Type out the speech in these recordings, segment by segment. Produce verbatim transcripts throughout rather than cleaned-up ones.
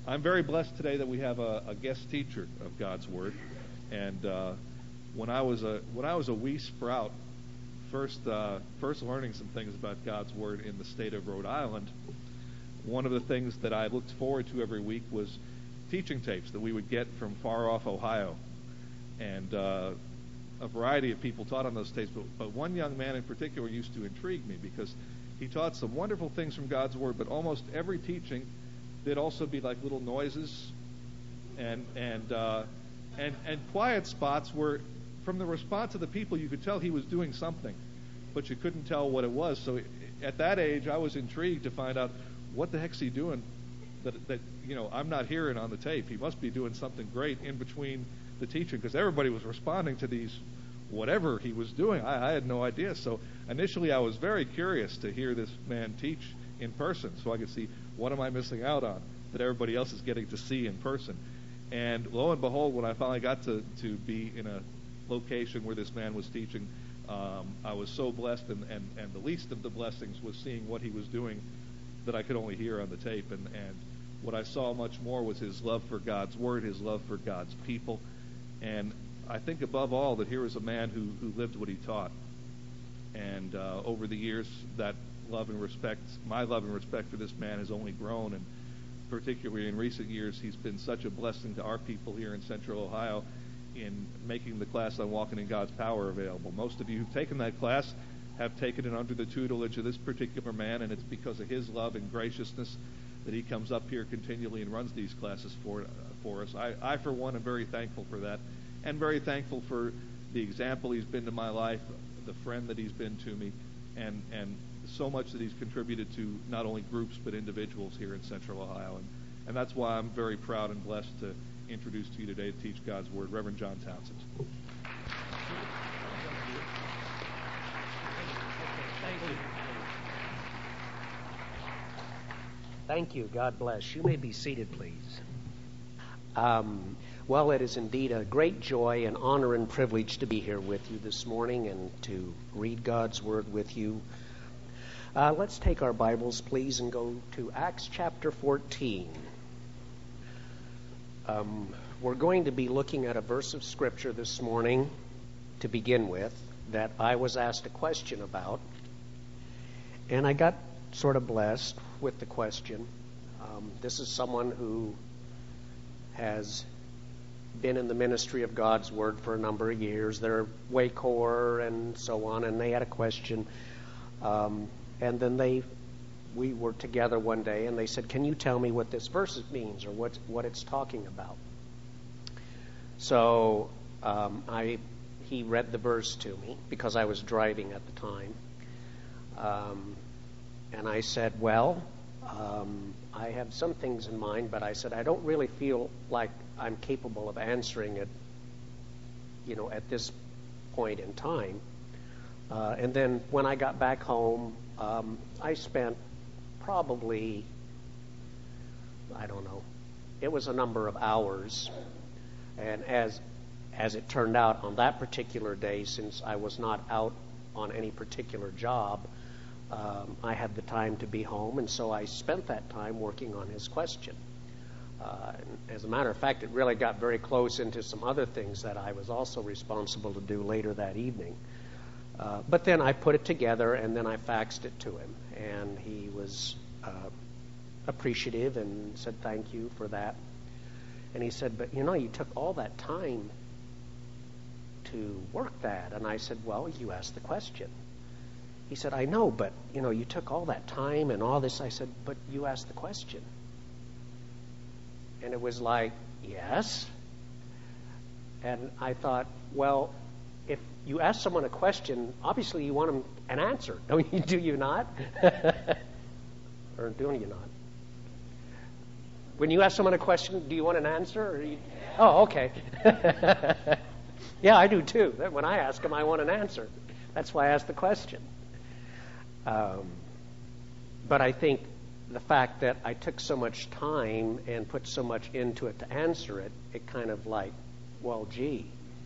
I'm very blessed today that we have a, a guest teacher of God's Word. And uh, when I was a when I was a wee sprout, first uh, first learning some things about God's Word in the state of Rhode Island, one of the things that I looked forward to every week was teaching tapes that we would get from far off Ohio. And uh, a variety of people taught on those tapes, but, but one young man in particular used to intrigue me because he taught some wonderful things from God's Word, but almost every teaching there'd also be like little noises and and uh, and and quiet spots where, from the response of the people, you could tell he was doing something, but you couldn't tell what it was. So at that age, I was intrigued to find out what the heck's he doing that that you know I'm not hearing on the tape. He must be doing something great in between the teaching, because everybody was responding to these whatever he was doing. I, I had no idea. So initially, I was very curious to hear this man teach in person, so I could see what am I missing out on that everybody else is getting to see in person. And lo and behold, when I finally got to, to be in a location where this man was teaching, um, I was so blessed, and, and, and the least of the blessings was seeing what he was doing that I could only hear on the tape. And, and what I saw much more was his love for God's Word, his love for God's people. And I think above all that here was a man who, who lived what he taught. And uh, over the years, that love and respect, my love and respect for this man has only grown, and particularly in recent years, he's been such a blessing to our people here in Central Ohio in making the class on Walking in God's Power available. Most of you who've taken that class have taken it under the tutelage of this particular man, and it's because of his love and graciousness that he comes up here continually and runs these classes for uh, for us. I, I, for one, am very thankful for that, and very thankful for the example he's been to my life, the friend that he's been to me, and and so much that he's contributed to not only groups but individuals here in Central Ohio. And, and that's why I'm very proud and blessed to introduce to you today to teach God's Word, Reverend John Townsend. Thank you. Thank you. God bless. You may be seated, please. Um, well, it is indeed a great joy and honor and privilege to be here with you this morning and to read God's Word with you. Uh, let's take our Bibles, please, and go to Acts chapter fourteen. Um, we're going to be looking at a verse of Scripture this morning to begin with that I was asked a question about, and I got sort of blessed with the question. Um, this is someone who has been in the ministry of God's Word for a number of years. They're Waycor and so on, and they had a question. Um, and then they, we were together one day, and they said, "Can you tell me what this verse means, or what what it's talking about?" So um, I, he read the verse to me because I was driving at the time, um, and I said, "Well, um, I have some things in mind, but I said I don't really feel like I'm capable of answering it, you know, at this point in time." Uh, and then when I got back home, um, I spent probably, I don't know, it was a number of hours. And as as it turned out on that particular day, since I was not out on any particular job, um, I had the time to be home, and so I spent that time working on his question. Uh, and as a matter of fact, it really got very close into some other things that I was also responsible to do later that evening. Uh, but then I put it together, and then I faxed it to him, and he was uh, appreciative and said thank you for that. And he said, "But you know, you took all that time to work that." And I said, "Well, you asked the question." He said, "I know, but you know, you took all that time and all this." I said, "But you asked the question." And it was like, "Yes." And I thought, well, if you ask someone a question, obviously you want them an answer, don't you? Do you not? Or do you not? When you ask someone a question, do you want an answer? Or you... Oh, okay. Yeah, I do too. When I ask them, I want an answer. That's why I ask the question. Um, but I think the fact that I took so much time and put so much into it to answer it, it kind of like, well, gee.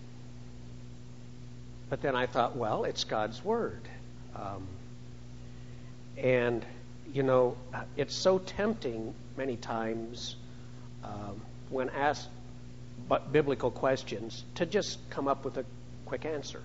But then I thought, well, it's God's Word. Um, and, you know, it's so tempting many times um, when asked but biblical questions, to just come up with a quick answer.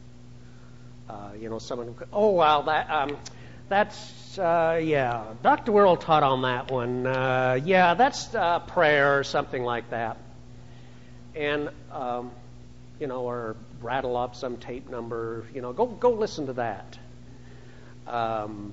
Uh, you know, someone, oh, well, that, um, that's, uh, yeah, Doctor Worrell taught on that one. Uh, yeah, that's uh, prayer or something like that. And, um, you know, or rattle up some tape number, you know, go go listen to that. Um,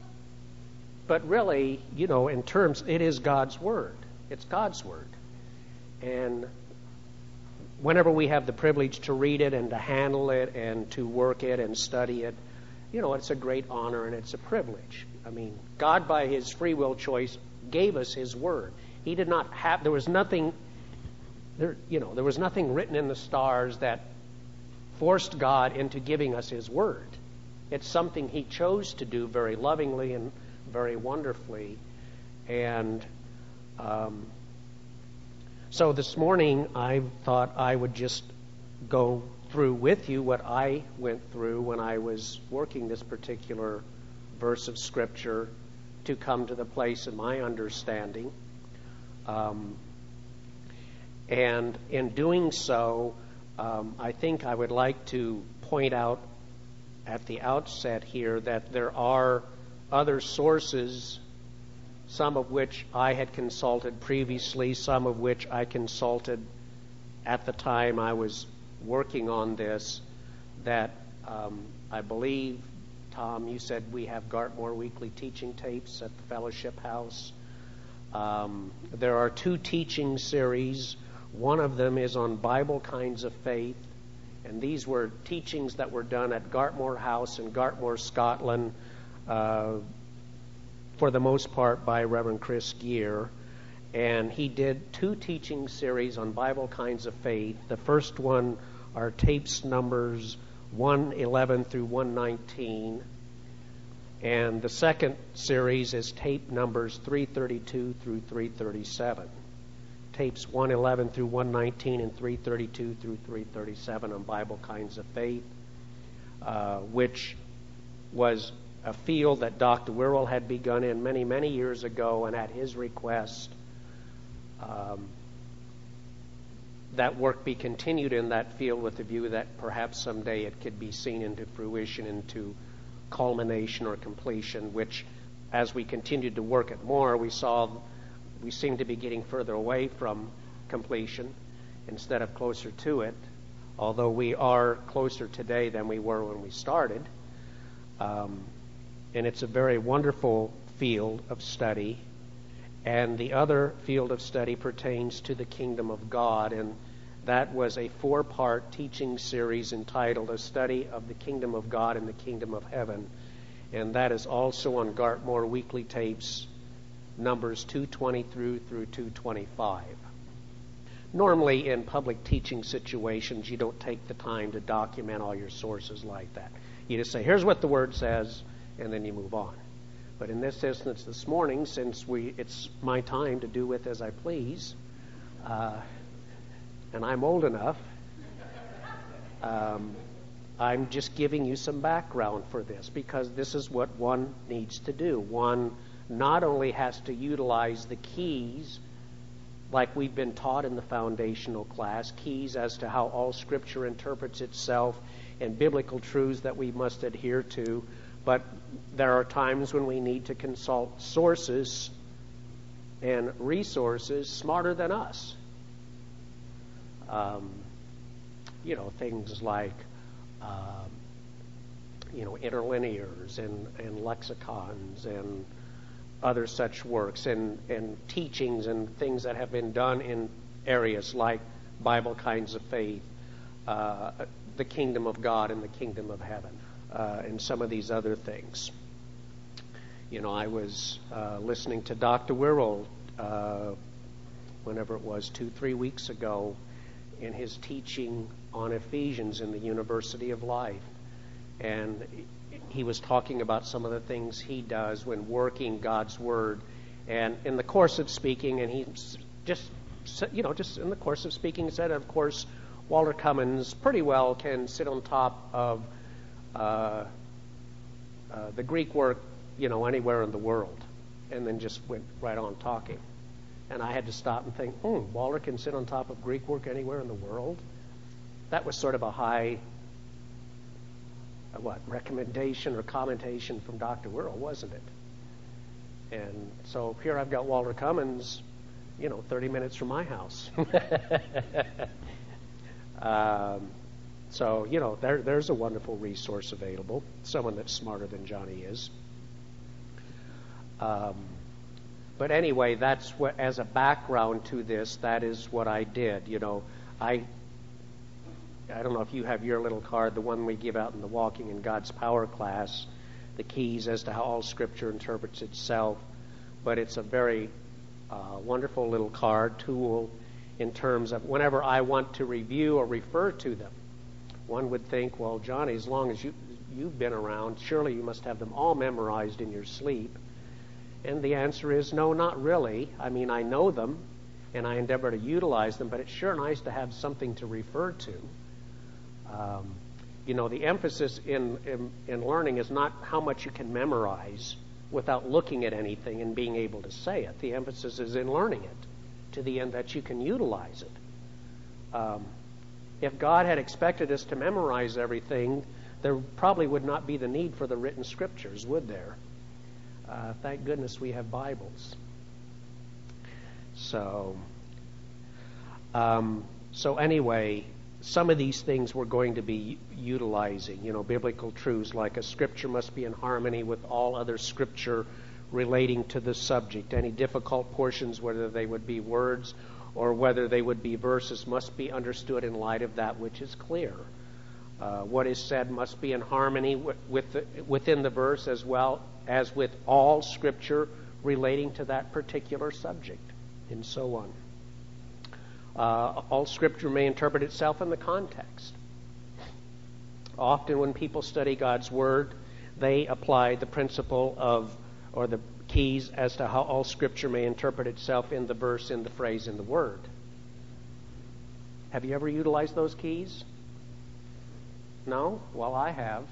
but really, you know, in terms, it is God's Word. It's God's Word. And whenever we have the privilege to read it and to handle it and to work it and study it, you know, it's a great honor and it's a privilege. I mean, God, by His free will choice, gave us His Word. He did not have, there was nothing, there, you know, there was nothing written in the stars that forced God into giving us His Word. It's something He chose to do very lovingly and very wonderfully. And um, so this morning I thought I would just go through with you what I went through when I was working this particular verse of Scripture to come to the place in my understanding. Um, and in doing so, um, I think I would like to point out at the outset here that there are other sources, some of which I had consulted previously, some of which I consulted at the time I was working on this, that um, I believe, Tom, you said we have Gartmore weekly teaching tapes at the Fellowship House. Um, there are two teaching series. One of them is on Bible kinds of faith, and these were teachings that were done at Gartmore House in Gartmore, Scotland, uh, for the most part by Reverend Chris Gear. And he did two teaching series on Bible kinds of faith. The first one are tapes numbers one eleven through one nineteen. And the second series is tape numbers three thirty-two through three thirty-seven. Tapes one eleven through one nineteen and three thirty-two through three thirty-seven on Bible kinds of faith, uh, which was a field that Doctor Worrell had begun in many, many years ago, and at his request, um, that work be continued in that field with the view that perhaps someday it could be seen into fruition, into culmination or completion, which as we continued to work it more, we saw we seemed to be getting further away from completion instead of closer to it, although we are closer today than we were when we started. Um, and it's a very wonderful field of study. And the other field of study pertains to the kingdom of God, and that was a four-part teaching series entitled A Study of the Kingdom of God and the Kingdom of Heaven. And that is also on Gartmore weekly tapes, numbers two twenty through through two twenty-five. Normally in public teaching situations, you don't take the time to document all your sources like that. You just say, here's what the Word says, and then you move on. But in this instance this morning, since we it's my time to do with as I please, uh, and I'm old enough, um, I'm just giving you some background for this, because this is what one needs to do. One not only has to utilize the keys, like we've been taught in the foundational class, keys as to how all Scripture interprets itself and biblical truths that we must adhere to, but there are times when we need to consult sources and resources smarter than us. Um, you know, things like, uh, you know, interlinears and, and lexicons and other such works, and, and teachings and things that have been done in areas like Bible kinds of faith, uh, the kingdom of God and the kingdom of heaven, uh, and some of these other things. You know, I was uh, listening to Doctor Worrell, uh, whenever it was, two, three weeks ago, in his teaching on Ephesians in the University of Life. And he was talking about some of the things he does when working God's Word. And in the course of speaking, and he just, you know, just in the course of speaking, said, of course, Walter Cummins pretty well can sit on top of uh, uh, the Greek work, you know, anywhere in the world. And then just went right on talking. And I had to stop and think, hmm, Walter can sit on top of Greek work anywhere in the world? That was sort of a high, a what, recommendation or commentation from Doctor Whirl, wasn't it? And so here I've got Walter Cummins, you know, thirty minutes from my house. um, so, you know, there, there's a wonderful resource available, someone that's smarter than Johnny is. Um, but anyway, that's what, as a background to this, that is what I did. You know, I I don't know if you have your little card, the one we give out in the Walking in God's Power class, the keys as to how all Scripture interprets itself. But it's a very uh, wonderful little card tool in terms of whenever I want to review or refer to them. One would think, well, Johnny, as long as you, you've been around, surely you must have them all memorized in your sleep. And the answer is no, not really. I mean, I know them, and I endeavor to utilize them, but it's sure nice to have something to refer to. Um, you know, the emphasis in, in, in learning is not how much you can memorize without looking at anything and being able to say it. The emphasis is in learning it to the end that you can utilize it. Um, if God had expected us to memorize everything, there probably would not be the need for the written Scriptures, would there? Uh, thank goodness we have Bibles. So, um, so anyway, some of these things we're going to be utilizing. You know, biblical truths like a Scripture must be in harmony with all other Scripture relating to the subject. Any difficult portions, whether they would be words or whether they would be verses, must be understood in light of that which is clear. Uh, what is said must be in harmony with, with the, within the verse as well as with all Scripture relating to that particular subject, and so on. Uh, all Scripture may interpret itself in the context. Often when people study God's Word, they apply the principle of, or the keys as to how all Scripture may interpret itself in the verse, in the phrase, in the word. Have you ever utilized those keys? No? Well, I have.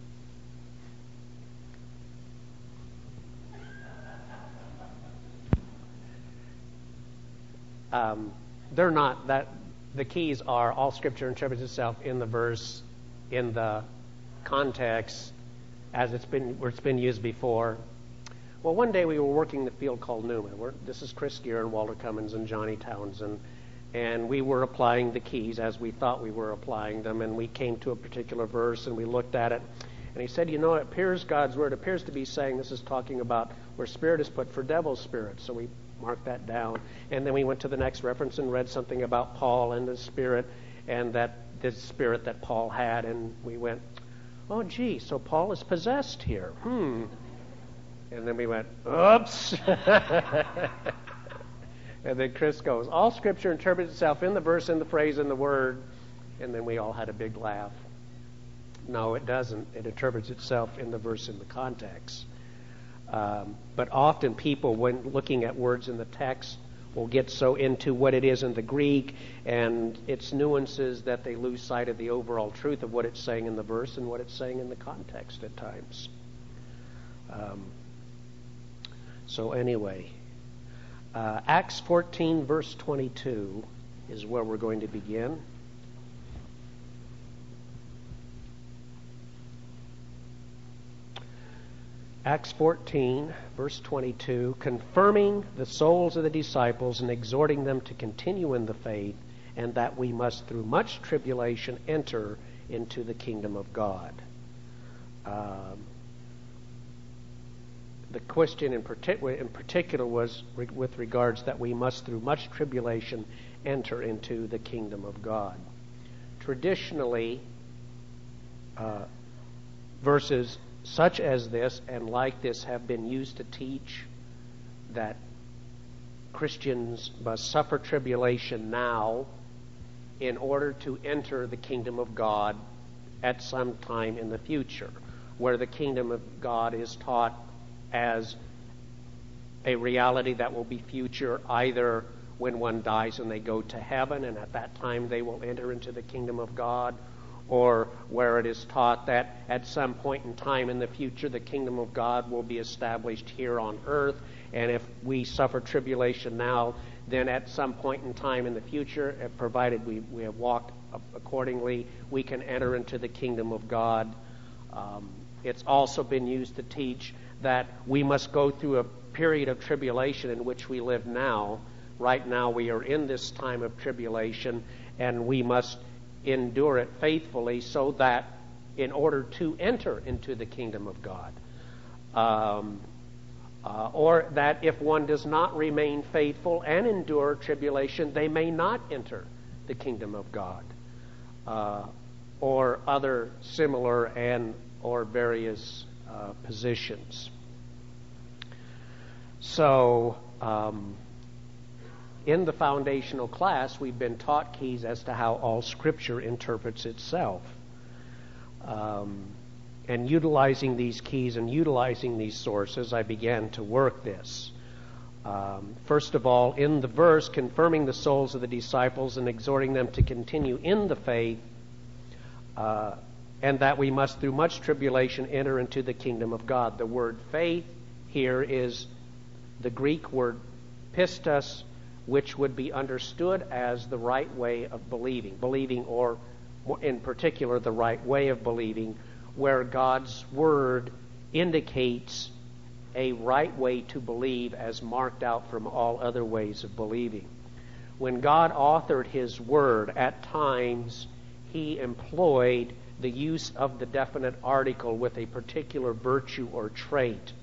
Um, they're not that. The keys are all Scripture interprets itself in the verse, in the context, as it's been where it's been used before. Well, one day we were working the field called Newman. We're, this is Chris Gear and Walter Cummins and Johnny Townsend, and we were applying the keys as we thought we were applying them, and we came to a particular verse and we looked at it, and he said, you know, it appears God's Word appears to be saying this is talking about where spirit is put for devil's spirit. So we marked that down, and then we went to the next reference and read something about Paul and the Spirit, and that the Spirit that Paul had, and we went, oh, gee, so Paul is possessed here. Hmm. And then we went, oops. And then Chris goes, all Scripture interprets itself in the verse, in the phrase, in the word. And then we all had a big laugh. No, it doesn't. It interprets itself in the verse, in the context. Um, but often people, when looking at words in the text, will get so into what it is in the Greek and its nuances that they lose sight of the overall truth of what it's saying in the verse and what it's saying in the context at times. Um, so anyway, uh, Acts fourteen, verse twenty-two is where we're going to begin. Acts fourteen, verse twenty-two, confirming the souls of the disciples and exhorting them to continue in the faith, and that we must through much tribulation enter into the kingdom of God. Um, the question in, partic- in particular was re- with regards that we must through much tribulation enter into the kingdom of God. Traditionally, uh, verses such as this and like this have been used to teach that Christians must suffer tribulation now in order to enter the kingdom of God at some time in the future, where the kingdom of God is taught as a reality that will be future, either when one dies and they go to heaven and at that time they will enter into the kingdom of God, or where it is taught that at some point in time in the future the kingdom of God will be established here on earth, and if we suffer tribulation now, then at some point in time in the future, uh, provided we, we have walked accordingly, we can enter into the kingdom of God. Um, it's also been used to teach that we must go through a period of tribulation in which we live now. Right now we are in this time of tribulation, and we must endure it faithfully so that in order to enter into the kingdom of God. Um, uh, or that if one does not remain faithful and endure tribulation, they may not enter the kingdom of God. Uh, or other similar and or various uh, positions. So, um, in the foundational class, we've been taught keys as to how all Scripture interprets itself. Um, and utilizing these keys and utilizing these sources, I began to work this. Um, first of all, in the verse, confirming the souls of the disciples and exhorting them to continue in the faith, uh, and that we must, through much tribulation, enter into the kingdom of God. The word faith here is the Greek word pistos, which would be understood as the right way of believing. Believing, or in particular, the right way of believing, where God's word indicates a right way to believe as marked out from all other ways of believing. When God authored His word, at times He employed the use of the definite article with a particular virtue or trait,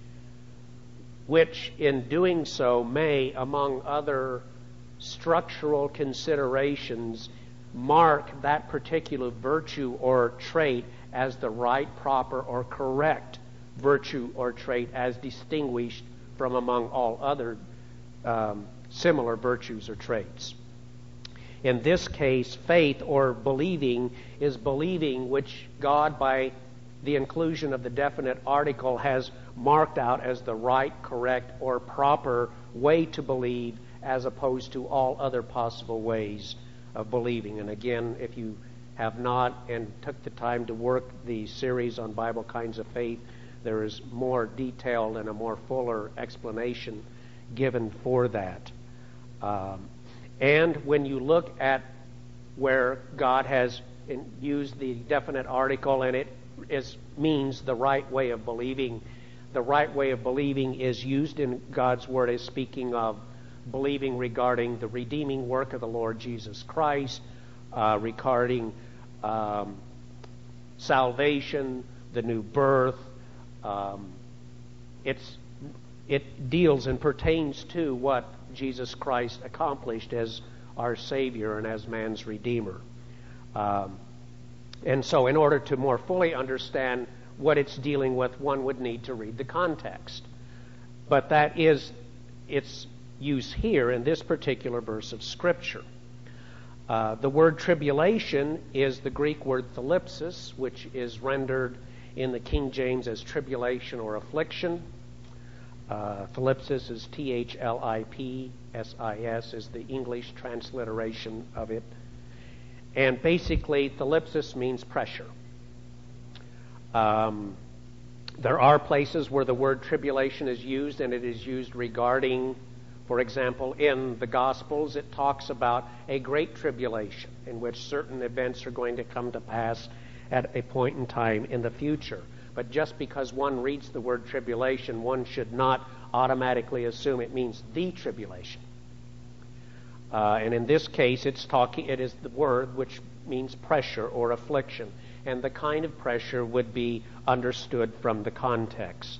which in doing so may, among other structural considerations, mark that particular virtue or trait as the right, proper, or correct virtue or trait, as distinguished from among all other um, similar virtues or traits. In this case, faith or believing is believing which God, by the inclusion of the definite article, has marked out as the right, correct, or proper way to believe, as opposed to all other possible ways of believing. And again, if you have not and took the time to work the series on Bible kinds of faith, there is more detailed and a more fuller explanation given for that. Um, and when you look at where God has in, used the definite article, and it is means the right way of believing, the right way of believing is used in God's Word as speaking of believing regarding the redeeming work of the Lord Jesus Christ, uh, regarding um, salvation, the new birth. Um, it's it deals and pertains to what Jesus Christ accomplished as our Savior and as man's Redeemer. Um, and so in order to more fully understand what it's dealing with, one would need to read the context. But that is its use here in this particular verse of Scripture. Uh, the word tribulation is the Greek word thlipsis, which is rendered in the King James as tribulation or affliction. Uh, thlipsis is T H L I P S I S, is the English transliteration of it. And basically, thlipsis means pressure. Um, there are places where the word tribulation is used, and it is used regarding, for example, in the Gospels, it talks about a great tribulation in which certain events are going to come to pass at a point in time in the future. But just because one reads the word tribulation, one should not automatically assume it means the tribulation. Uh, and in this case, it's talking. It is the word which means pressure or affliction, and the kind of pressure would be understood from the context.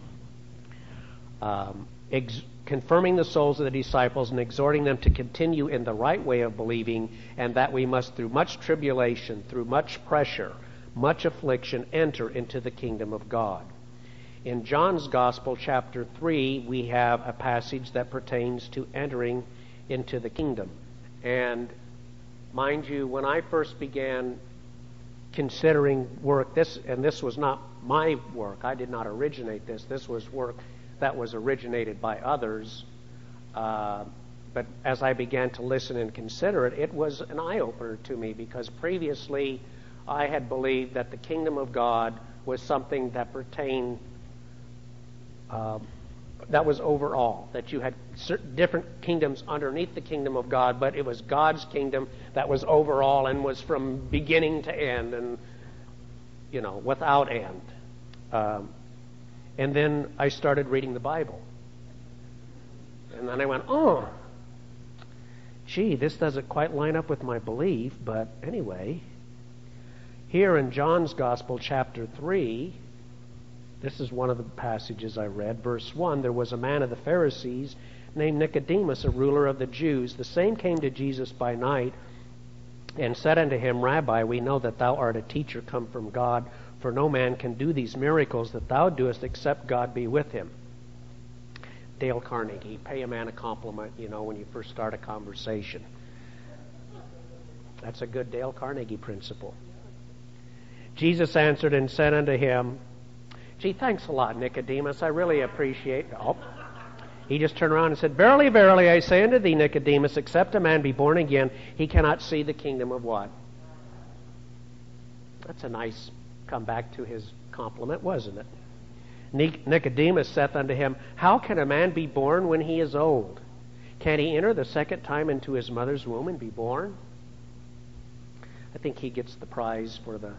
Um, ex- confirming the souls of the disciples and exhorting them to continue in the right way of believing, and that we must, through much tribulation, through much pressure, much affliction, enter into the kingdom of God. In John's Gospel, chapter three, we have a passage that pertains to entering into the kingdom. And mind you, when I first began considering work, this, and this was not my work, I did not originate this, this was work that was originated by others. Uh, but as I began to listen and consider it, it was an eye-opener to me, because previously I had believed that the kingdom of God was something that pertained uh, that was over all, that you had certain different kingdoms underneath the kingdom of God, but it was God's kingdom that was over all and was from beginning to end and, you know, without end. Um, and then I started reading the Bible. And then I went, oh, gee, this doesn't quite line up with my belief, but anyway, here in John's Gospel, chapter three, this is one of the passages I read. Verse one, there was a man of the Pharisees named Nicodemus, a ruler of the Jews. The same came to Jesus by night and said unto him, Rabbi, we know that thou art a teacher come from God, for no man can do these miracles that thou doest except God be with him. Dale Carnegie, pay a man a compliment, you know, when you first start a conversation. That's a good Dale Carnegie principle. Jesus answered and said unto him, gee, thanks a lot, Nicodemus. I really appreciate it. Oh. He just turned around and said, Verily, verily, I say unto thee, Nicodemus, except a man be born again, he cannot see the kingdom of what? That's a nice comeback to his compliment, wasn't it? Nicodemus saith unto him, How can a man be born when he is old? Can he enter the second time into his mother's womb and be born? I think he gets the prize for the,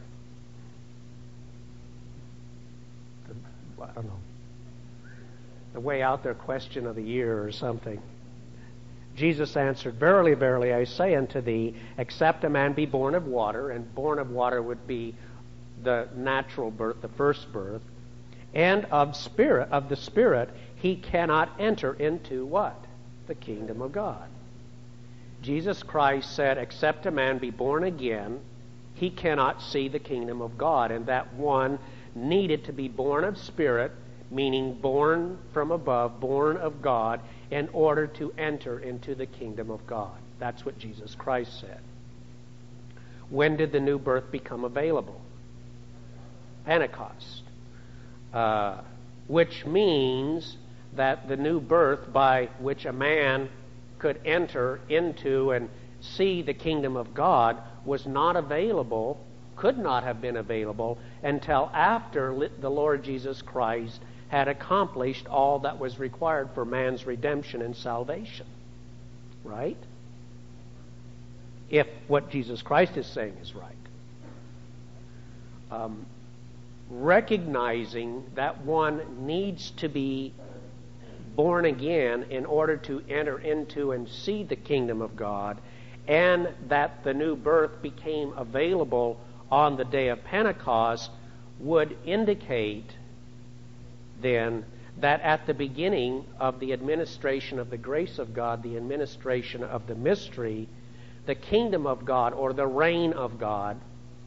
the I don't know, the way out there question of the year or something. Jesus answered, Verily, verily, I say unto thee, except a man be born of water, and born of water would be the natural birth, the first birth, and of spirit, of the Spirit, he cannot enter into what? The kingdom of God. Jesus Christ said, except a man be born again, he cannot see the kingdom of God. And that one needed to be born of Spirit, meaning born from above, born of God, in order to enter into the kingdom of God. That's what Jesus Christ said. When did the new birth become available? Pentecost. Uh, which means that the new birth by which a man could enter into and see the kingdom of God was not available, could not have been available, until after the Lord Jesus Christ had accomplished all that was required for man's redemption and salvation. Right? If what Jesus Christ is saying is right. Um, recognizing that one needs to be born again in order to enter into and see the kingdom of God, and that the new birth became available on the day of Pentecost, would indicate then that at the beginning of the administration of the grace of God, the administration of the mystery, the kingdom of God or the reign of God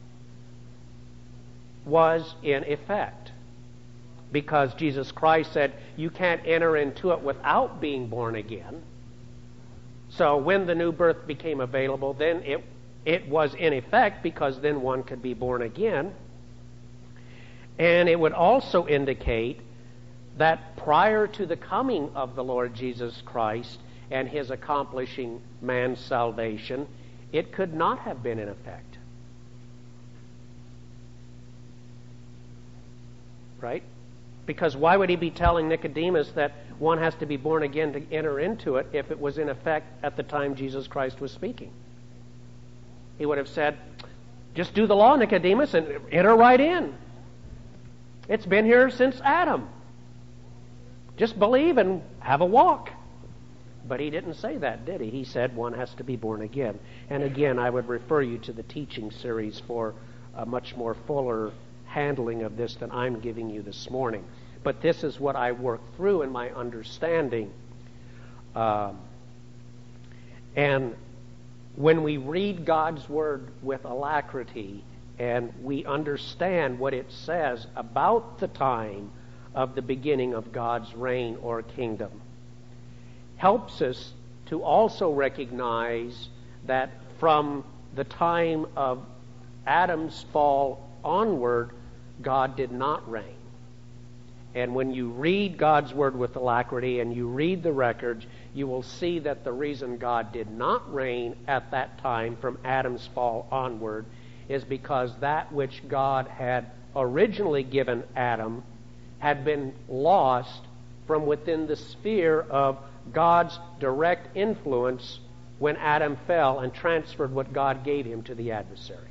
was in effect. Because Jesus Christ said, you can't enter into it without being born again. So when the new birth became available, then it, it was in effect, because then one could be born again. And it would also indicate that prior to the coming of the Lord Jesus Christ and his accomplishing man's salvation, it could not have been in effect. Right? Because why would he be telling Nicodemus that one has to be born again to enter into it if it was in effect at the time Jesus Christ was speaking? He would have said, just do the law, Nicodemus, and enter right in. It's been here since Adam. Just believe and have a walk. But he didn't say that, did he? He said one has to be born again. And again, I would refer you to the teaching series for a much more fuller handling of this than I'm giving you this morning. But this is what I worked through in my understanding. Um, and when we read God's Word with alacrity and we understand what it says about the time of the beginning of God's reign or kingdom, helps us to also recognize that from the time of Adam's fall onward, God did not reign. And when you read God's Word with alacrity and you read the records, you will see that the reason God did not reign at that time from Adam's fall onward is because that which God had originally given Adam had been lost from within the sphere of God's direct influence when Adam fell and transferred what God gave him to the adversary.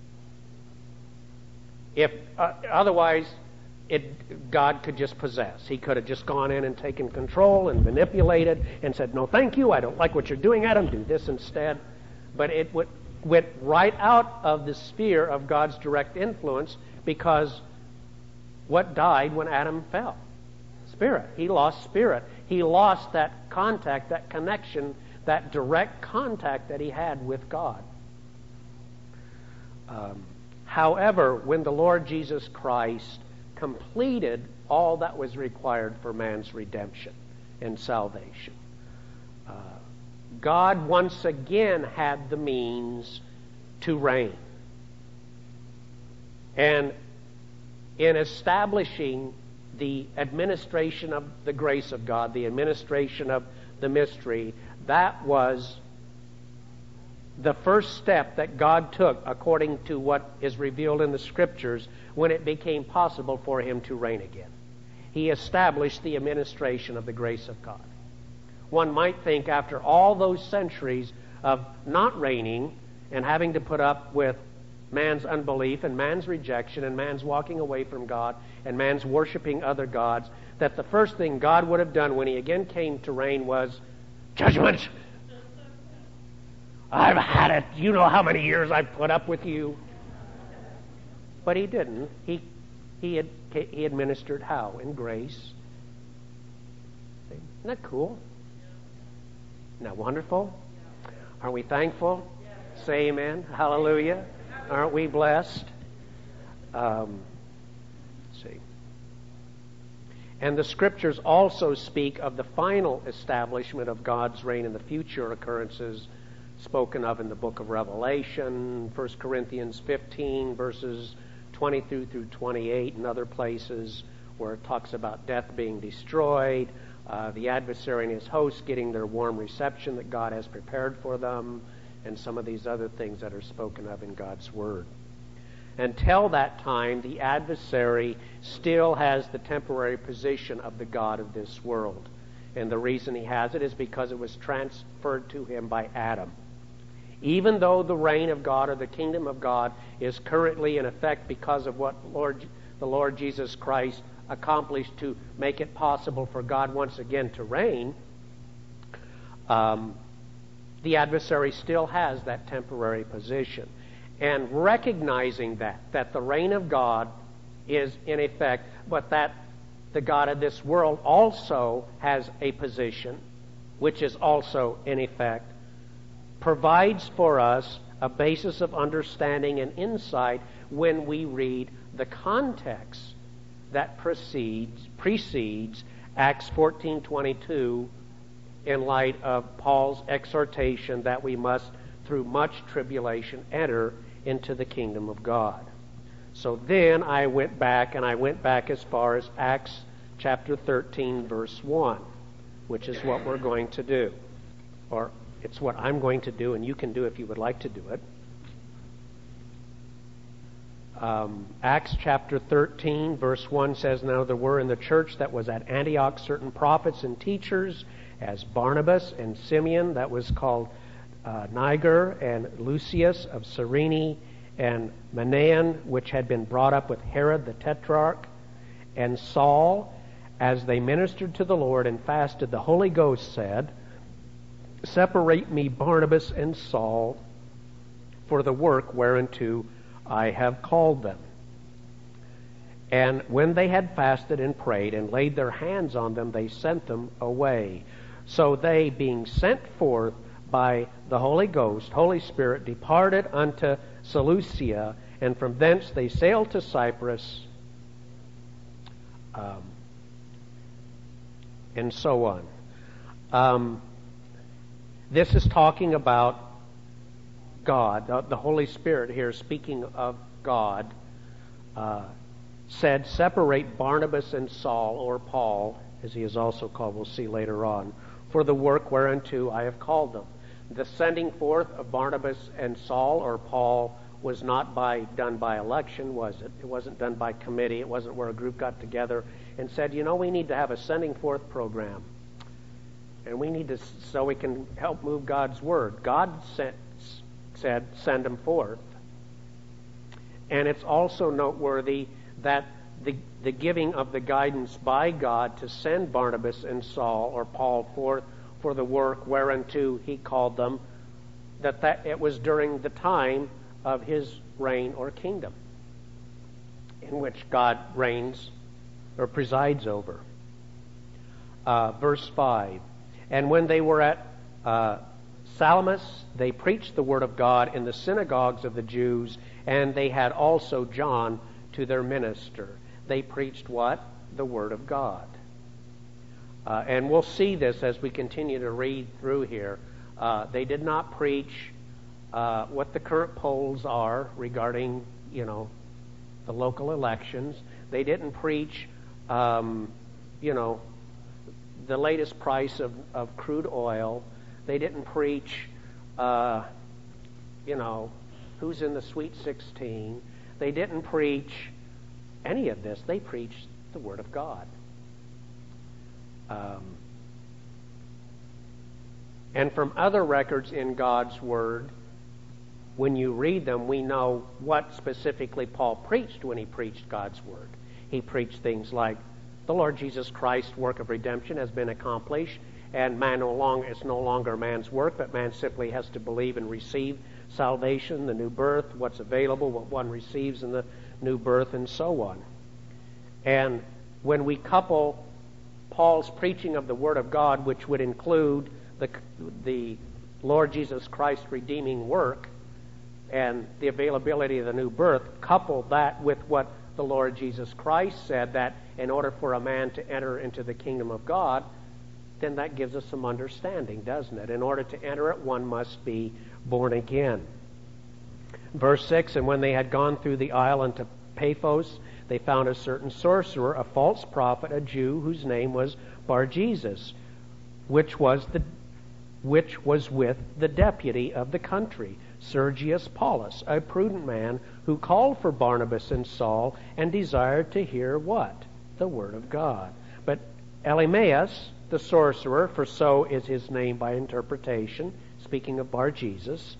If uh, otherwise, it, God could just possess. He could have just gone in and taken control and manipulated and said, no, thank you, I don't like what you're doing, Adam, do this instead. But it w- went right out of the sphere of God's direct influence, because what died when Adam fell? Spirit. He lost spirit. He lost that contact, that connection, that direct contact that he had with God. Um, however, when the Lord Jesus Christ completed all that was required for man's redemption and salvation, uh, God once again had the means to reign. And in establishing the administration of the grace of God, the administration of the mystery, that was the first step that God took according to what is revealed in the Scriptures when it became possible for him to reign again. He established the administration of the grace of God. One might think after all those centuries of not reigning and having to put up with man's unbelief and man's rejection and man's walking away from God and man's worshiping other gods, that the first thing God would have done when he again came to reign was judgment. I've had it. You know how many years I've put up with you. But he didn't. He he had he administered how? In grace. Isn't that cool? Isn't that wonderful? Aren't we thankful? Say amen. Hallelujah. Aren't we blessed? Um, let's see. And the Scriptures also speak of the final establishment of God's reign in the future occurrences spoken of in the book of Revelation, First Corinthians fifteen, verses twenty-two through twenty-eight, and other places where it talks about death being destroyed, uh, the adversary and his hosts getting their warm reception that God has prepared for them, and some of these other things that are spoken of in God's Word. Until that time, the adversary still has the temporary position of the God of this world. And the reason he has it is because it was transferred to him by Adam. Even though the reign of God or the kingdom of God is currently in effect because of what Lord, the Lord Jesus Christ accomplished to make it possible for God once again to reign, um, the adversary still has that temporary position. And recognizing that, that the reign of God is in effect, but that the God of this world also has a position, which is also in effect, provides for us a basis of understanding and insight when we read the context that precedes, precedes Acts fourteen twenty-two in light of Paul's exhortation that we must, through much tribulation, enter into the kingdom of God. So then I went back, and I went back as far as Acts chapter thirteen, verse one, which is what we're going to do. Or it's what I'm going to do, and you can do if you would like to do it. Um, Acts chapter thirteen, verse one says, Now there were in the church that was at Antioch certain prophets and teachers, as Barnabas and Simeon, that was called uh, Niger, and Lucius of Cyrene, and Manaen, which had been brought up with Herod the Tetrarch, and Saul. As they ministered to the Lord and fasted, the Holy Ghost said, Separate me Barnabas and Saul for the work whereunto I have called them. And when they had fasted and prayed and laid their hands on them, they sent them away. So they, being sent forth by the Holy Ghost, Holy Spirit, departed unto Seleucia, and from thence they sailed to Cyprus, um, and so on. Um, this is talking about God. The, the Holy Spirit here, speaking of God, uh, said, Separate Barnabas and Saul, or Paul, as he is also called, we'll see later on, for the work whereunto I have called them. The sending forth of Barnabas and Saul, or Paul, was not by done by election, was it? It wasn't done by committee. It wasn't where a group got together and said, you know, we need to have a sending forth program. And we need to, so we can help move God's Word. God sent, said, send them forth. And it's also noteworthy that the, the giving of the guidance by God to send Barnabas and Saul or Paul forth for the work whereunto he called them, that, that it was during the time of his reign or kingdom in which God reigns or presides over. Uh, verse five. And when they were at uh, Salamis, they preached the word of God in the synagogues of the Jews, and they had also John to their minister. They preached what? The word of God. Uh, and we'll see this as we continue to read through here. Uh, they did not preach uh, what the current polls are regarding, you know, the local elections. They didn't preach, um, you know, the latest price of, of crude oil. They didn't preach, uh, you know, who's in the Sweet sixteen. They didn't preach any of this. They preached the Word of God. Um, and from other records in God's Word, when you read them, we know what specifically Paul preached when he preached God's Word. He preached things like, the Lord Jesus Christ's work of redemption has been accomplished, and man no longer it's no longer man's work, but man simply has to believe and receive salvation, the new birth, what's available, what one receives in the new birth, and so on. And when we couple Paul's preaching of the Word of God, which would include the the Lord Jesus Christ's redeeming work and the availability of the new birth, couple that with what the Lord Jesus Christ said, that in order for a man to enter into the kingdom of God, then that gives us some understanding, doesn't it? In order to enter it, one must be born again. Verse six, and when they had gone through the isle unto Paphos, they found a certain sorcerer, a false prophet, a Jew, whose name was Bar-Jesus, which was the which was with the deputy of the country, Sergius Paulus, a prudent man, who called for Barnabas and Saul and desired to hear what? The word of God. But Elymaeus, the sorcerer, for so is his name by interpretation, speaking of Bar-Jesus,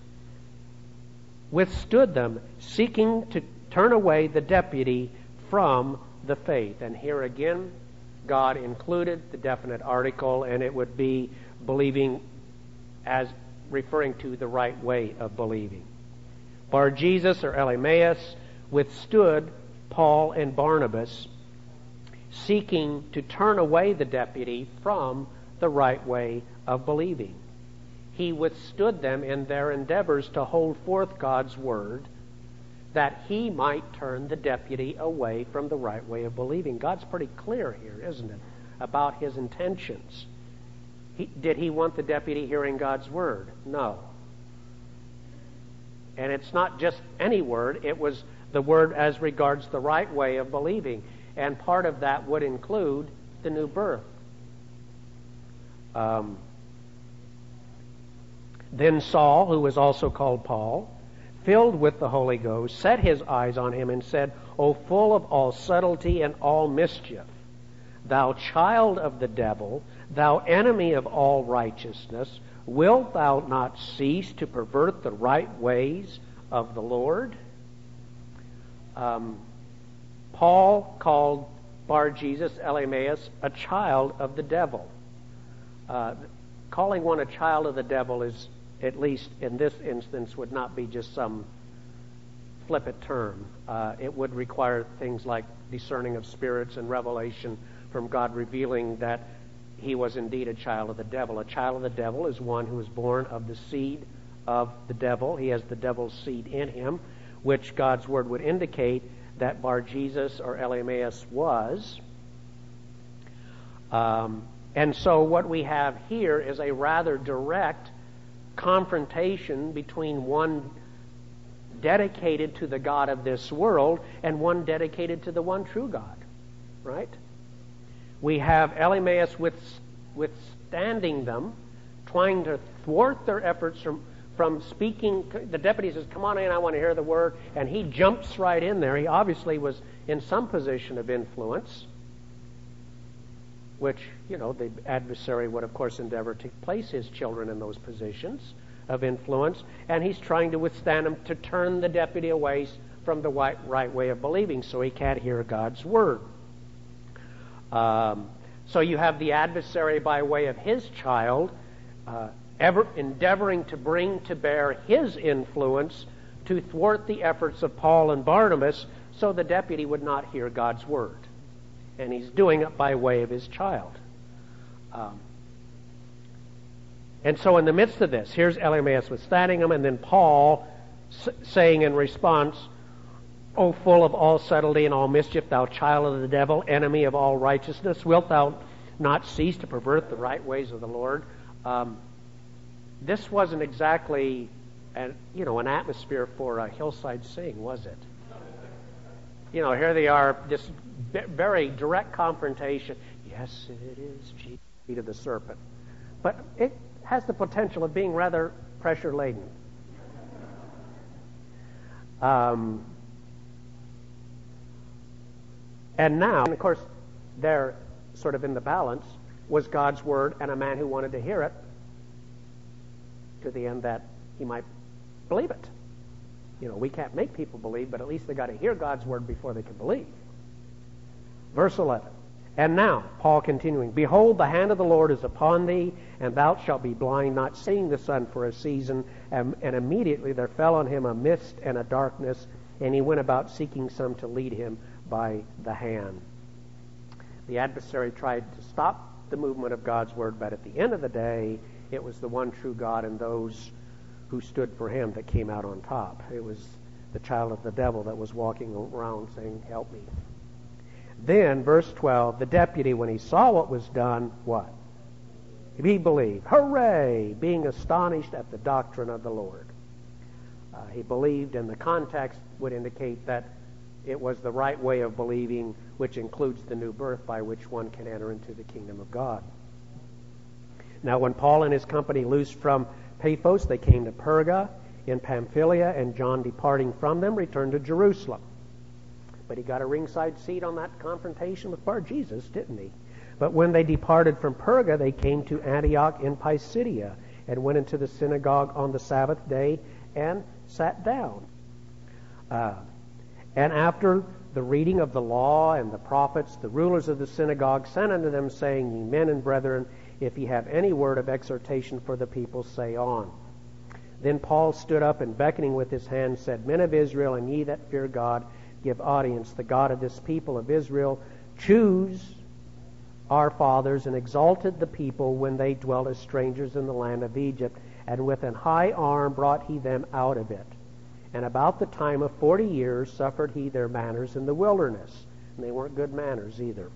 withstood them, seeking to turn away the deputy from the faith. And here again, God included the definite article, and it would be believing as referring to the right way of believing. Bar-Jesus, or Elymaeus, withstood Paul and Barnabas, seeking to turn away the deputy from the right way of believing. He withstood them in their endeavors to hold forth God's word, that he might turn the deputy away from the right way of believing. God's pretty clear here, isn't it, about his intentions. He, did he want the deputy hearing God's word? No. And it's not just any word. It was the word as regards the right way of believing. And part of that would include the new birth. Um, then Saul, who was also called Paul, filled with the Holy Ghost, set his eyes on him and said, O full of all subtlety and all mischief, thou child of the devil, thou enemy of all righteousness, wilt thou not cease to pervert the right ways of the Lord? Um, Paul called Bar-Jesus, Elymaeus, a child of the devil. Uh, calling one a child of the devil is, at least in this instance, would not be just some flippant term. Uh, it would require things like discerning of spirits and revelation from God revealing that he was indeed a child of the devil. A child of the devil is one who is born of the seed of the devil. He has the devil's seed in him, which God's word would indicate that Bar-Jesus or Elymaeus was. Um, and so what we have here is a rather direct confrontation between one dedicated to the God of this world and one dedicated to the one true God. Right? We have Elymaeus with, withstanding them, trying to thwart their efforts from, from speaking. The deputy says, come on in, I want to hear the word. And he jumps right in there. He obviously was in some position of influence. which, you know, the adversary would, of course, endeavor to place his children in those positions of influence, and he's trying to withstand them to turn the deputy away from the right, right way of believing so he can't hear God's word. Um, so you have the adversary by way of his child uh, ever endeavoring to bring to bear his influence to thwart the efforts of Paul and Barnabas so the deputy would not hear God's word. And he's doing it by way of his child. Um, and so in the midst of this, here's Elymas withstanding him, and then Paul s- saying in response, O full of all subtlety and all mischief, thou child of the devil, enemy of all righteousness, wilt thou not cease to pervert the right ways of the Lord? Um, this wasn't exactly an, you know, an atmosphere for a hillside sing, was it? You know, here they are, this very direct confrontation. Yes, it is Jesus, feet of the serpent. But it has the potential of being rather pressure-laden. Um, and now, and of course, there, sort of in the balance, was God's word and a man who wanted to hear it to the end that he might believe it. You know, we can't make people believe, but at least they got to hear God's word before they can believe. Verse eleven. And now, Paul continuing, Behold, the hand of the Lord is upon thee, and thou shalt be blind, not seeing the sun for a season. And, and immediately there fell on him a mist and a darkness, and he went about seeking some to lead him by the hand. The adversary tried to stop the movement of God's word, but at the end of the day, it was the one true God and those who stood for him that came out on top. It was the child of the devil that was walking around saying, help me. Then, verse twelve, the deputy, when he saw what was done, what? He believed. Hooray! Being astonished at the doctrine of the Lord. Uh, he believed, and the context would indicate that it was the right way of believing, which includes the new birth by which one can enter into the kingdom of God. Now, when Paul and his company loosed from Paphos, they came to Perga in Pamphylia, and John, departing from them, returned to Jerusalem. But he got a ringside seat on that confrontation with Bar Jesus, didn't he? But when they departed from Perga, they came to Antioch in Pisidia, and went into the synagogue on the Sabbath day, and sat down. Uh, and after the reading of the law and the prophets, the rulers of the synagogue sent unto them, saying, Ye men and brethren, if ye have any word of exhortation for the people, say on. Then Paul stood up, and beckoning with his hand, said, Men of Israel, and ye that fear God, give audience. The God of this people of Israel choose our fathers, and exalted the people when they dwelt as strangers in the land of Egypt, and with an high arm brought he them out of it. And about the time of forty years suffered he their manners in the wilderness. And they weren't good manners either.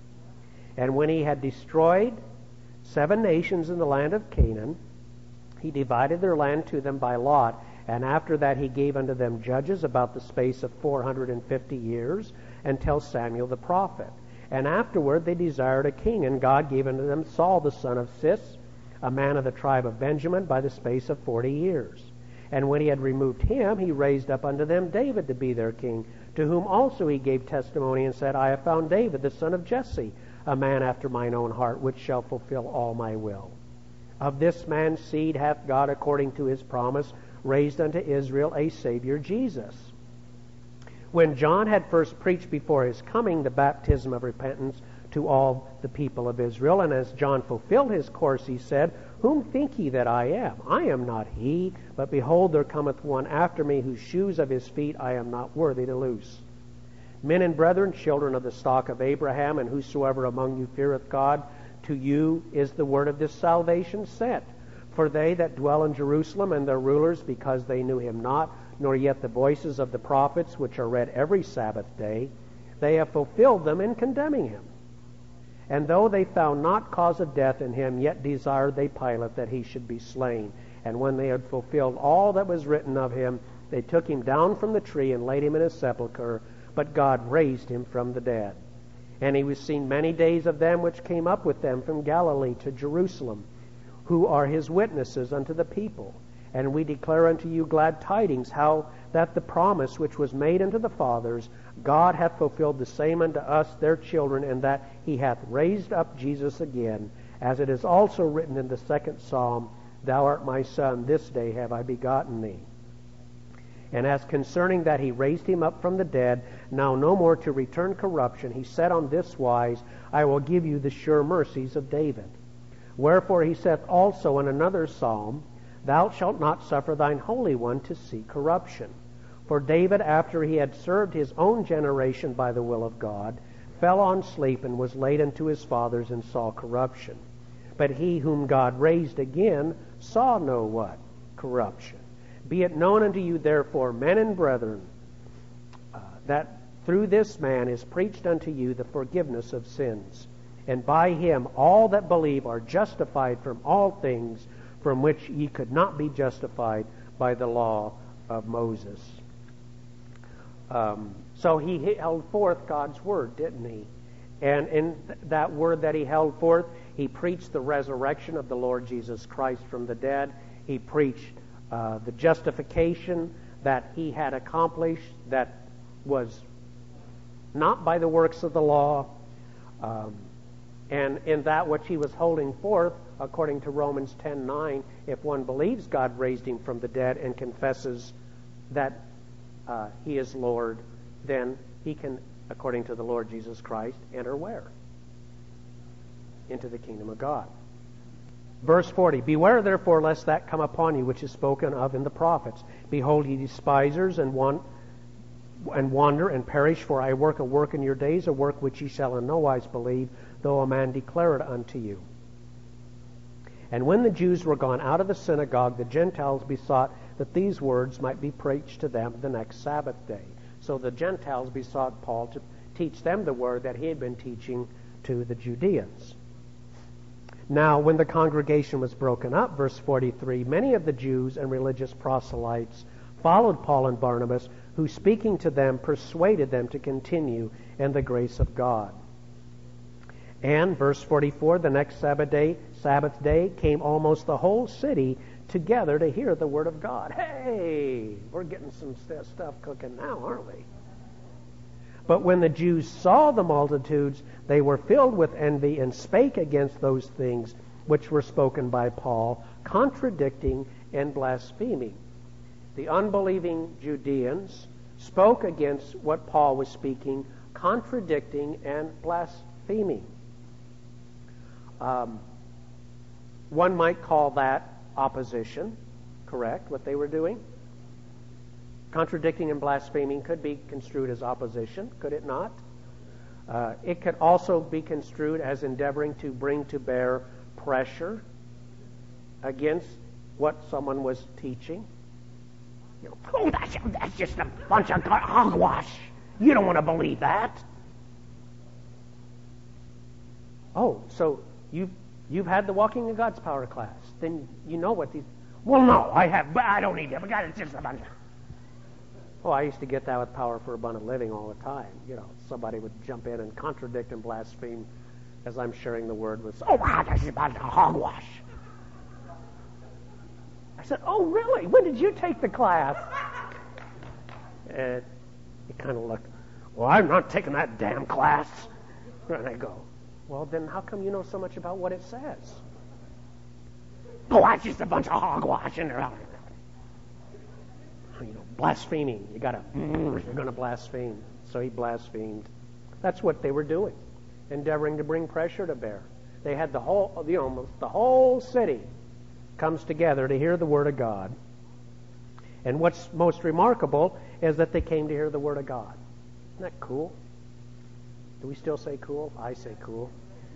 And when he had destroyed seven nations in the land of Canaan, he divided their land to them by lot. And after that he gave unto them judges about the space of four hundred and fifty years, until Samuel the prophet. And afterward they desired a king, and God gave unto them Saul the son of Cis, a man of the tribe of Benjamin, by the space of forty years. And when he had removed him, he raised up unto them David to be their king, to whom also he gave testimony, and said, I have found David the son of Jesse, a man after mine own heart, which shall fulfill all my will. Of this man's seed hath God, according to his promise, raised unto Israel a Savior, Jesus. When John had first preached before his coming the baptism of repentance to all the people of Israel, and as John fulfilled his course, he said, Whom think ye that I am? I am not he, but behold, there cometh one after me, whose shoes of his feet I am not worthy to loose. Men and brethren, children of the stock of Abraham, and whosoever among you feareth God, to you is the word of this salvation sent. For they that dwell in Jerusalem and their rulers, because they knew him not, nor yet the voices of the prophets, which are read every Sabbath day, they have fulfilled them in condemning him. And though they found not cause of death in him, yet desired they Pilate that he should be slain. And when they had fulfilled all that was written of him, they took him down from the tree and laid him in a sepulchre, but God raised him from the dead. And he was seen many days of them which came up with them from Galilee to Jerusalem, who are his witnesses unto the people. And we declare unto you glad tidings, how that the promise which was made unto the fathers, God hath fulfilled the same unto us, their children, and that he hath raised up Jesus again, as it is also written in the second psalm, Thou art my son, this day have I begotten thee. And as concerning that he raised him up from the dead, now no more to return corruption, he said on this wise, I will give you the sure mercies of David. Wherefore he saith also in another psalm, Thou shalt not suffer thine Holy One to see corruption. For David, after he had served his own generation by the will of God, fell on sleep and was laid unto his fathers and saw corruption. But he whom God raised again saw no what? Corruption. Be it known unto you, therefore, men and brethren, uh, that through this man is preached unto you the forgiveness of sins. And by him all that believe are justified from all things from which ye could not be justified by the law of Moses. Um, so he held forth God's word, didn't he? And in th- that word that he held forth, he preached the resurrection of the Lord Jesus Christ from the dead. He preached uh, the justification that he had accomplished that was not by the works of the law. Um, and in that which he was holding forth, according to Romans ten nine, if one believes God raised him from the dead and confesses that uh, he is Lord, then he can, according to the Lord Jesus Christ, enter where? Into the kingdom of God. Verse forty, Beware therefore lest that come upon you which is spoken of in the prophets. Behold, ye despisers, and want and wander and perish, for I work a work in your days, a work which ye shall in no wise believe, though a man declare it unto you. And when the Jews were gone out of the synagogue, the Gentiles besought that these words might be preached to them the next Sabbath day. So the Gentiles besought Paul to teach them the word that he had been teaching to the Judeans. Now, when the congregation was broken up, verse forty-three, many of the Jews and religious proselytes followed Paul and Barnabas, who speaking to them persuaded them to continue in the grace of God. And, verse forty-four, the next Sabbath day, Sabbath day came almost the whole city together to hear the word of God. Hey, we're getting some st- stuff cooking now, aren't we? But when the Jews saw the multitudes, they were filled with envy and spake against those things which were spoken by Paul, contradicting and blaspheming. The unbelieving Judeans spoke against what Paul was speaking, contradicting and blaspheming. Um, one might call that opposition, correct, what they were doing? Contradicting and blaspheming could be construed as opposition, could it not? Uh, it could also be construed as endeavoring to bring to bear pressure against what someone was teaching. You know, oh, that's, that's just a bunch of hogwash. You don't want to believe that. Oh, so you've, you've had the Walking in God's Power class. Then you know what these... Well, no, I have, but I don't need it. But God, it's just a bunch of... Oh, I used to get that with Power for Abundant Living all the time. You know, somebody would jump in and contradict and blaspheme as I'm sharing the word with, oh, wow, that's a bunch of hogwash. I said, oh, really? When did you take the class? And he kind of looked, well, I'm not taking that damn class. And I go, well, then how come you know so much about what it says? Oh, that's just a bunch of hogwash. And they're you know, blaspheming. You gotta, you're going to blaspheme. So he blasphemed. That's what they were doing, endeavoring to bring pressure to bear. They had the whole, you know, the whole city comes together to hear the word of God. And what's most remarkable is that they came to hear the word of God. Isn't that cool? Do we still say cool? I say cool.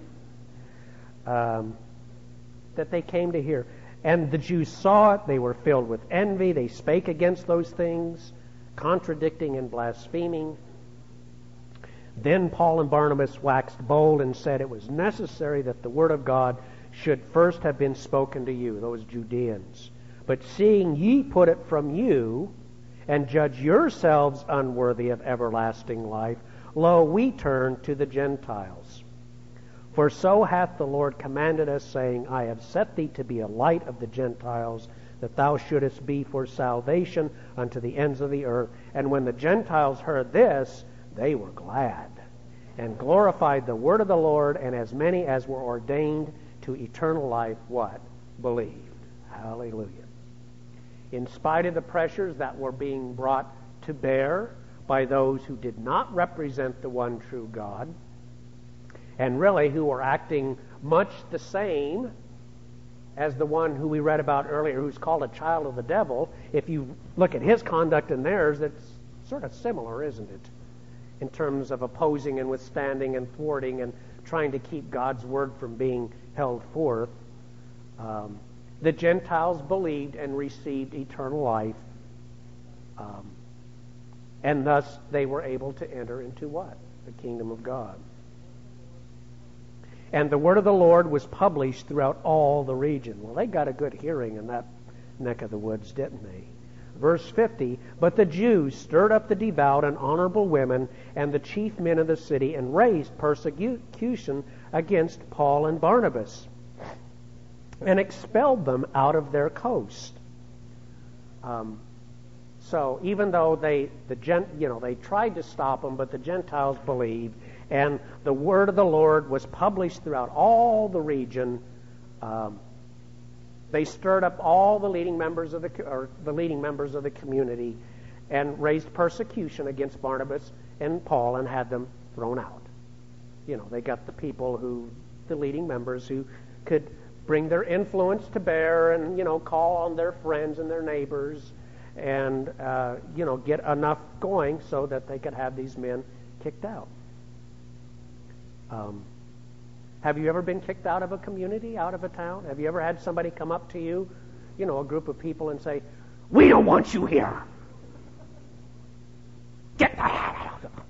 Um, that they came to hear. And the Jews saw it. They were filled with envy. They spake against those things, contradicting and blaspheming. Then Paul and Barnabas waxed bold and said it was necessary that the word of God should first have been spoken to you, those Judeans. But seeing ye put it from you, and judge yourselves unworthy of everlasting life, lo, we turn to the Gentiles. For so hath the Lord commanded us, saying, I have set thee to be a light of the Gentiles, that thou shouldest be for salvation unto the ends of the earth. And when the Gentiles heard this, they were glad, and glorified the word of the Lord, and as many as were ordained to eternal life, what? Believed. Hallelujah. In spite of the pressures that were being brought to bear by those who did not represent the one true God, and really who were acting much the same as the one who we read about earlier, who's called a child of the devil. If you look at his conduct and theirs, it's sort of similar, isn't it? In terms of opposing and withstanding and thwarting and trying to keep God's word from being held forth. Um, the Gentiles believed and received eternal life. Um, and thus they were able to enter into what? The kingdom of God. And the word of the Lord was published throughout all the region. Well, they got a good hearing in that neck of the woods, didn't they? Verse fifty, but the Jews stirred up the devout and honorable women and the chief men of the city and raised persecution against Paul and Barnabas and expelled them out of their coast. Um, so even though they, the gent, you know, they tried to stop them, but the Gentiles believed, and the word of the Lord was published throughout all the region. Um, they stirred up all the leading members of the or the leading members of the community, and raised persecution against Barnabas and Paul, and had them thrown out. You know, they got the people who, the leading members who could bring their influence to bear, and you know, call on their friends and their neighbors, and uh, you know, get enough going so that they could have these men kicked out. Um, have you ever been kicked out of a community, out of a town? Have you ever had somebody come up to you, you know, a group of people, and say, "We don't want you here. Get the hell out of here."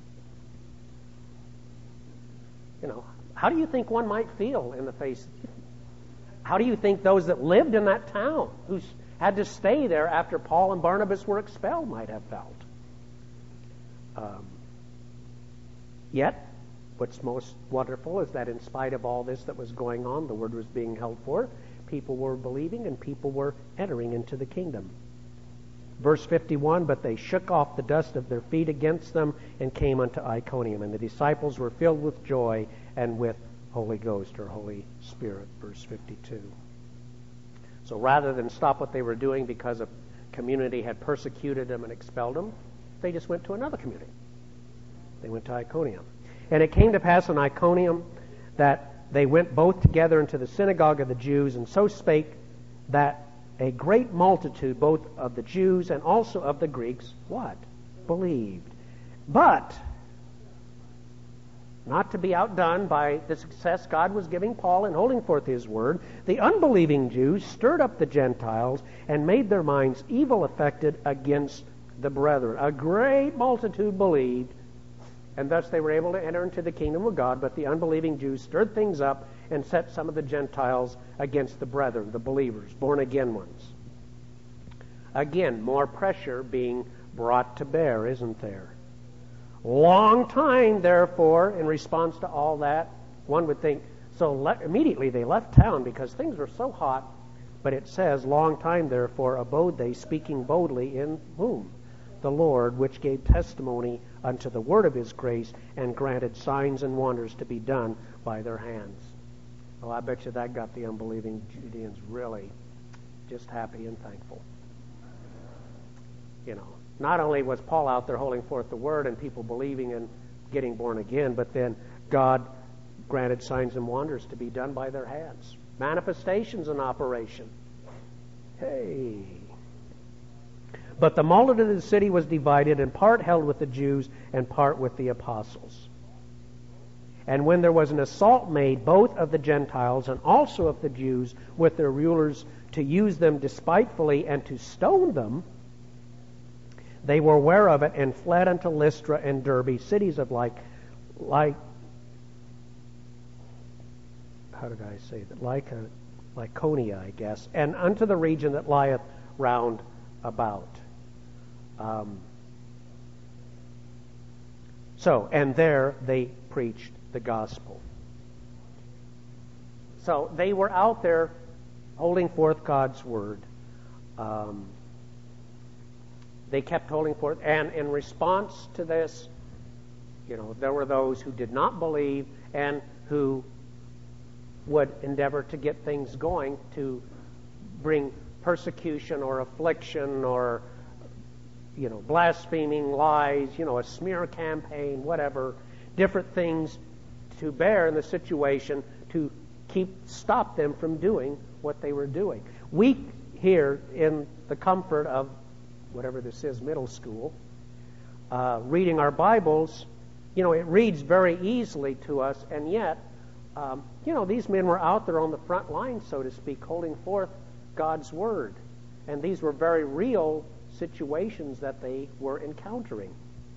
You know, how do you think one might feel in the face? How do you think those that lived in that town, who had to stay there after Paul and Barnabas were expelled, might have felt? Um, yet, what's most wonderful is that in spite of all this that was going on, the word was being held forth, people were believing, and people were entering into the kingdom. Verse fifty-one, but they shook off the dust of their feet against them and came unto Iconium. And the disciples were filled with joy and with Holy Ghost or Holy Spirit. Verse fifty-two. So rather than stop what they were doing because a community had persecuted them and expelled them, they just went to another community. They went to Iconium. And it came to pass in Iconium that they went both together into the synagogue of the Jews, and so spake that a great multitude, both of the Jews and also of the Greeks, what? Believed. But, not to be outdone by the success God was giving Paul in holding forth his word, the unbelieving Jews stirred up the Gentiles and made their minds evil affected against the brethren. A great multitude believed, and thus they were able to enter into the kingdom of God, but the unbelieving Jews stirred things up and set some of the Gentiles against the brethren, the believers, born-again ones. Again, more pressure being brought to bear, isn't there? Long time, therefore, in response to all that, one would think, so le- immediately they left town because things were so hot, but it says, long time, therefore, abode they, speaking boldly in whom? The Lord, which gave testimony unto the word of his grace, and granted signs and wonders to be done by their hands. Well, I bet you that got the unbelieving Judeans really just happy and thankful. You know, not only was Paul out there holding forth the word and people believing and getting born again, but then God granted signs and wonders to be done by their hands. Manifestations in operation. Hey. But the multitude of the city was divided, and part held with the Jews and part with the apostles. And when there was an assault made both of the Gentiles and also of the Jews with their rulers to use them despitefully and to stone them, they were aware of it and fled unto Lystra and Derbe, cities of like, like, how did I say that? Like a, Lyconia, I guess, and unto the region that lieth round about. Um, so, and there they preached the gospel. So they were out there holding forth God's word. Um, they kept holding forth, and in response to this, you know, there were those who did not believe and who would endeavor to get things going to bring persecution or affliction or, you know, blaspheming, lies, you know, a smear campaign, whatever, different things to bear in the situation to keep stop them from doing what they were doing. We here in the comfort of whatever this is, middle school, uh, reading our Bibles, you know, it reads very easily to us, and yet, um, you know, these men were out there on the front line, so to speak, holding forth God's Word. And these were very real situations that they were encountering.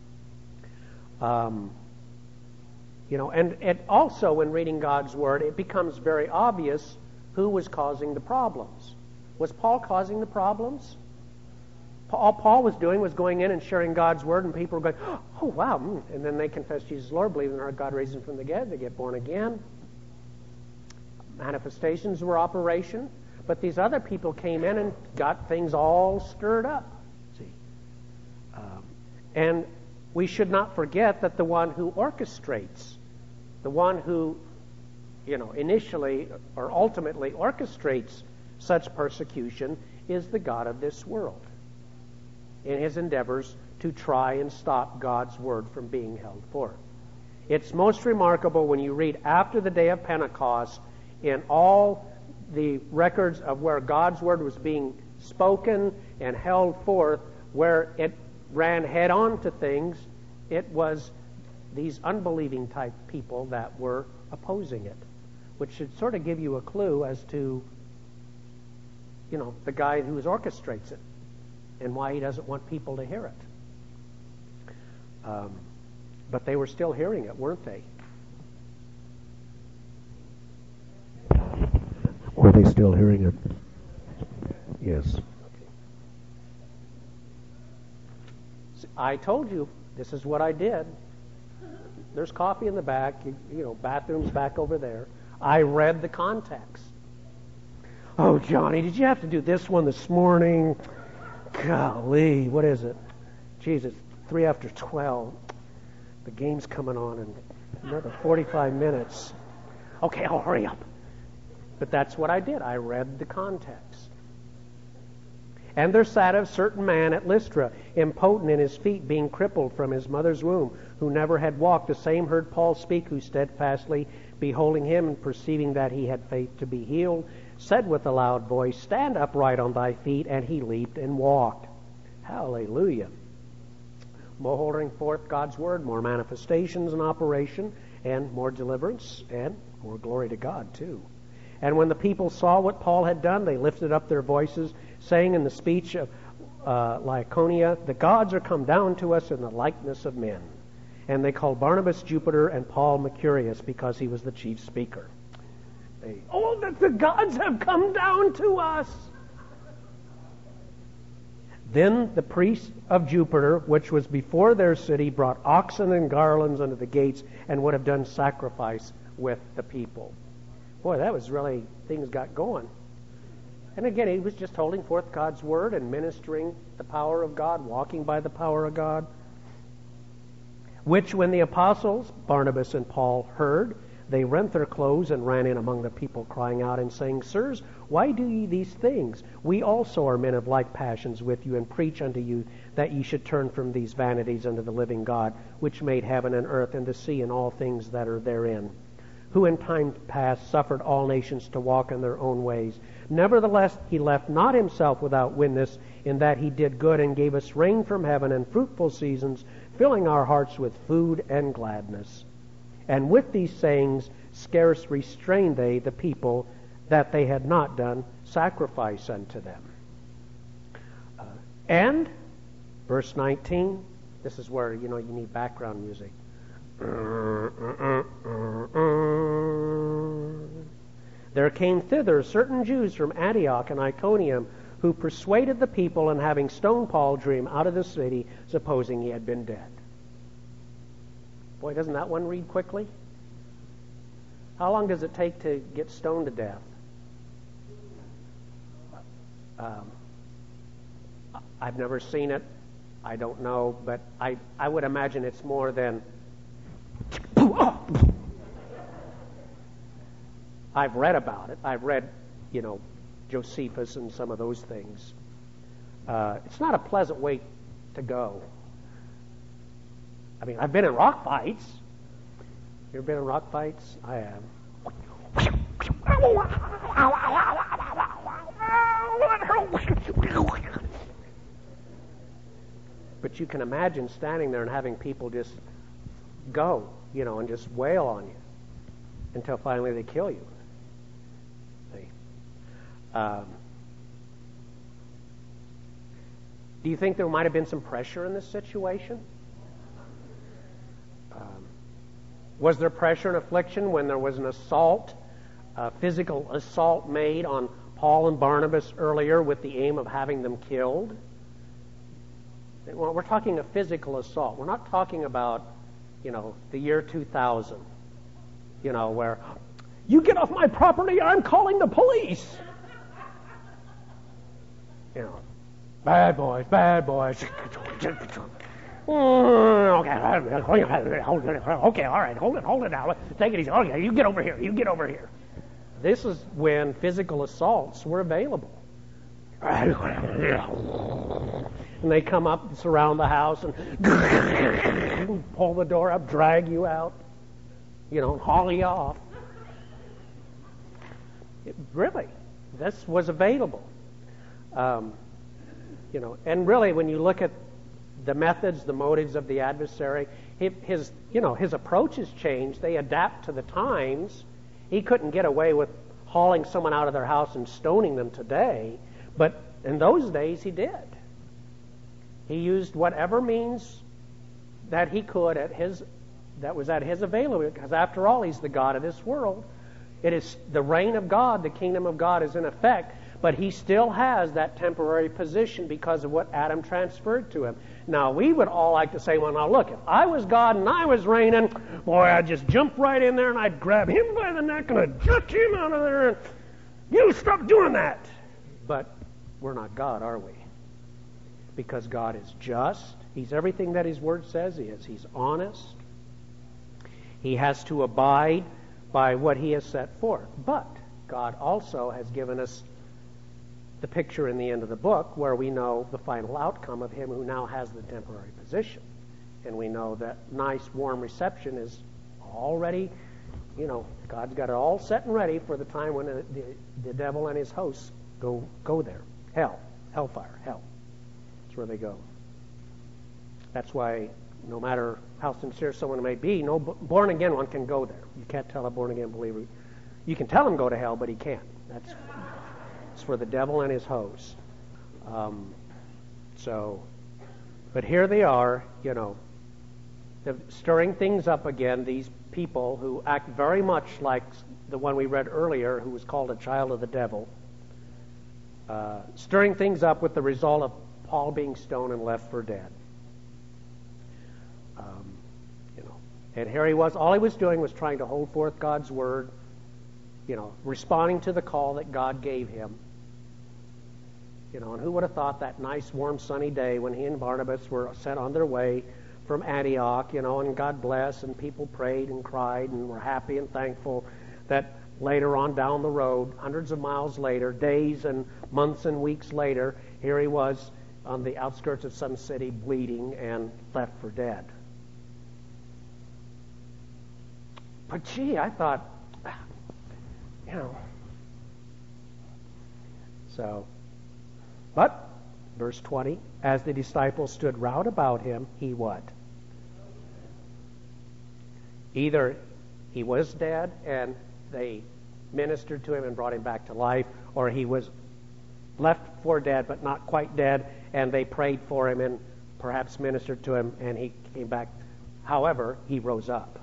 Um, you know, and it also, when reading God's Word, it becomes very obvious who was causing the problems. Was Paul causing the problems? All Paul was doing was going in and sharing God's Word, and people were going, oh, wow. And then they confess Jesus Lord, believe in our God, raised him from the dead, they get born again. Manifestations were operation. But these other people came in and got things all stirred up. See, um, and we should not forget that the one who orchestrates, the one who, you know, initially or ultimately orchestrates such persecution is the God of this world in his endeavors to try and stop God's Word from being held forth. It's most remarkable when you read after the day of Pentecost in all the records of where God's Word was being spoken and held forth, where it ran head on to things, it was these unbelieving type people that were opposing it, which should sort of give you a clue as to, you know, the guy who orchestrates it and why he doesn't want people to hear it. Um, but they were still hearing it, weren't they? Were they still hearing it? Yes. I told you, this is what I did. There's coffee in the back, you, you know, bathrooms back over there. I read the context. Oh, Johnny, did you have to do this one this morning? Golly, what is it? Jesus, three after twelve. The game's coming on in another forty-five minutes. Okay, I'll hurry up. But that's what I did. I read the context. And there sat a certain man at Lystra, impotent in his feet, being crippled from his mother's womb, who never had walked. The same heard Paul speak, who steadfastly, beholding him and perceiving that he had faith to be healed, said with a loud voice, Stand upright on thy feet. And he leaped and walked. Hallelujah. More holding forth God's Word, more manifestations in operation, and more deliverance, and more glory to God, too. And when the people saw what Paul had done, they lifted up their voices, saying in the speech of uh, Lycaonia, The gods are come down to us in the likeness of men. And they called Barnabas Jupiter and Paul Mercurius, because he was the chief speaker. They, oh, that the gods have come down to us! Then the priest of Jupiter, which was before their city, brought oxen and garlands unto the gates, and would have done sacrifice with the people. Boy, that was really, things got going. And again, he was just holding forth God's Word and ministering the power of God, walking by the power of God. Which when the apostles, Barnabas and Paul, heard, they rent their clothes and ran in among the people, crying out and saying, Sirs, why do ye these things? We also are men of like passions with you, and preach unto you that ye should turn from these vanities unto the living God, which made heaven and earth and the sea and all things that are therein, who in time past suffered all nations to walk in their own ways. Nevertheless, he left not himself without witness, in that he did good and gave us rain from heaven and fruitful seasons, filling our hearts with food and gladness. And with these sayings scarce restrained they the people, that they had not done sacrifice unto them. Uh, and, verse nineteen, this is where, you know, you need background music. There came thither certain Jews from Antioch and Iconium, who persuaded the people, and having stoned Paul, drew him out of the city, supposing he had been dead. Boy, doesn't that one read quickly? How long does it take to get stoned to death? Um, I've never seen it. I don't know, but I, I would imagine it's more than... I've read about it. I've read, you know, Josephus and some of those things. Uh, it's not a pleasant way to go. I mean, I've been in rock fights. You ever been in rock fights? I have. But you can imagine standing there and having people just go, you know, and just wail on you until finally they kill you. See? Um, do you think there might have been some pressure in this situation? Um, was there pressure and affliction when there was an assault, a physical assault made on Paul and Barnabas earlier with the aim of having them killed? Well, we're talking a physical assault. We're not talking about, you know, the year two thousand, you know, where, you get off my property, I'm calling the police. You know, bad boys, bad boys. Okay, okay, all right, hold it, hold it now. Take it easy. Okay, you get over here, you get over here. This is when physical assaults were available. And they come up and surround the house and pull the door up, drag you out, you know, haul you off. It, really, this was available. Um, you know, and really, when you look at the methods, the motives of the adversary, his, you know, his approach has changed. They adapt to the times. He couldn't get away with hauling someone out of their house and stoning them today, but in those days he did. He used whatever means that he could at his that was at his availability, because after all, he's the God of this world. It is the reign of God, the kingdom of God is in effect, but he still has that temporary position because of what Adam transferred to him. Now, we would all like to say, well, now look, if I was God and I was reigning, boy, I'd just jump right in there and I'd grab him by the neck and I'd jerk him out of there and you stop doing that. But we're not God, are we? Because God is just. He's everything that his word says he is. He's honest. He has to abide by what he has set forth. But God also has given us the picture in the end of the book where we know the final outcome of him who now has the temporary position. And we know that nice, warm reception is already, you know, God's got it all set and ready for the time when the, the, the devil and his hosts go, go there. Hell, hellfire, hell. That's where they go. That's why no matter how sincere someone may be, no born-again one can go there. You can't tell a born-again believer. You can tell him go to hell, but he can't. That's it's for the devil and his hosts. Um, so, but here they are, you know, stirring things up again, these people who act very much like the one we read earlier, who was called a child of the devil, uh, stirring things up with the result of Paul being stoned and left for dead. Um, you know, and here he was. All he was doing was trying to hold forth God's word, you know, responding to the call that God gave him. You know, and who would have thought that nice, warm, sunny day when he and Barnabas were sent on their way from Antioch, you know, and God bless, and people prayed and cried and were happy and thankful that later on down the road, hundreds of miles later, days and months and weeks later, here he was on the outskirts of some city bleeding and left for dead. But gee, I thought, you know, so, but, verse twenty, as the disciples stood round about him, he what? Either he was dead and they ministered to him and brought him back to life, or he was left for dead but not quite dead, and they prayed for him and perhaps ministered to him and he came back. However, he rose up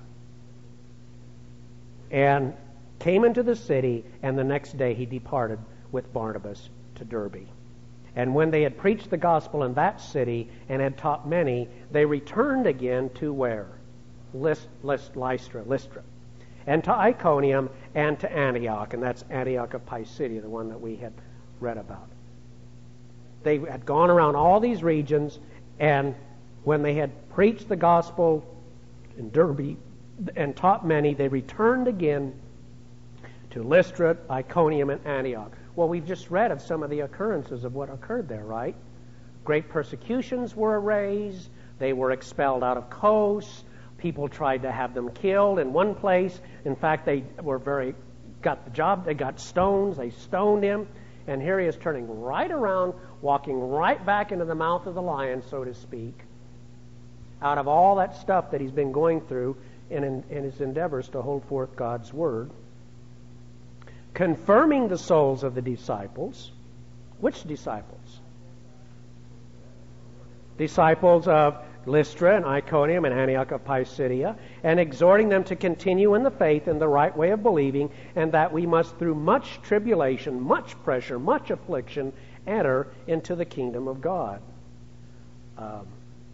and came into the city, and the next day he departed with Barnabas to Derbe. And when they had preached the gospel in that city and had taught many, they returned again to where? List, list, Lystra, Lystra. And to Iconium and to Antioch, and that's Antioch of Pisidia, the one that we had read about. They had gone around all these regions, and when they had preached the gospel in Derbe and taught many, they returned again to Lystra, Iconium, and Antioch. Well, we've just read of some of the occurrences of what occurred there, right? Great persecutions were raised. They were expelled out of Kos. People tried to have them killed in one place. In fact, they were very got the job. They got stones. They stoned him. And here he is turning right around, walking right back into the mouth of the lion, so to speak, out of all that stuff that he's been going through in, in, in his endeavors to hold forth God's word, confirming the souls of the disciples. Which disciples? Disciples of Lystra and Iconium and Antioch of Pisidia, and exhorting them to continue in the faith in the right way of believing, and that we must through much tribulation, much pressure, much affliction, enter into the kingdom of God. Um,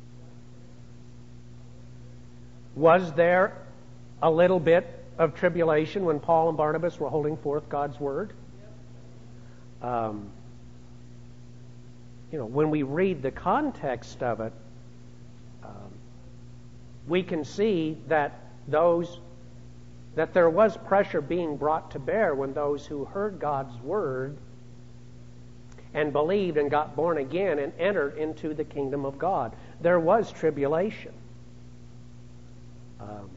was there a little bit of tribulation when Paul and Barnabas were holding forth God's word? Um, you know, when we read the context of it, um, we can see that those that there was pressure being brought to bear when those who heard God's word and believed and got born again and entered into the kingdom of God. There was tribulation. Um,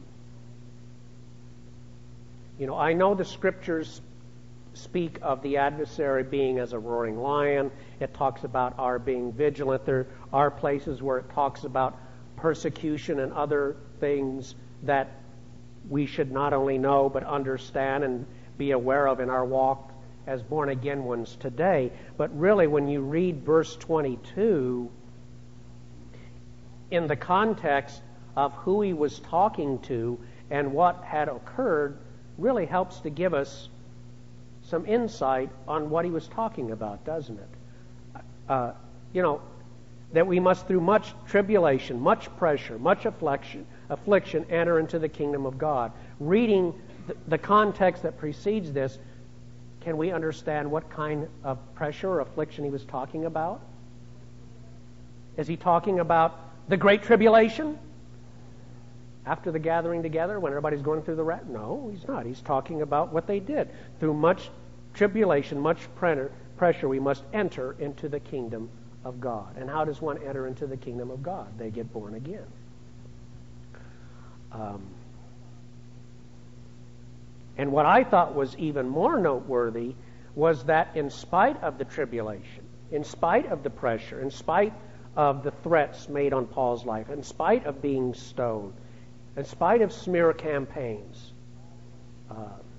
you know, I know the scriptures speak of the adversary being as a roaring lion. It talks about our being vigilant. There are places where it talks about persecution and other things that we should not only know but understand and be aware of in our walk as born-again ones today. But really, when you read verse twenty-two, in the context of who he was talking to and what had occurred, really helps to give us some insight on what he was talking about, doesn't it? Uh, you know, that we must through much tribulation, much pressure, much affliction, affliction, enter into the kingdom of God. Reading the, the context that precedes this, can we understand what kind of pressure or affliction he was talking about? Is he talking about the Great Tribulation? After the gathering together, when everybody's going through the rat? No, he's not. He's talking about what they did. Through much tribulation, much pressure, we must enter into the kingdom of God. And how does one enter into the kingdom of God? They get born again. Um, and what I thought was even more noteworthy was that in spite of the tribulation, in spite of the pressure, in spite of the threats made on Paul's life, in spite of being stoned, in spite of smear campaigns, uh,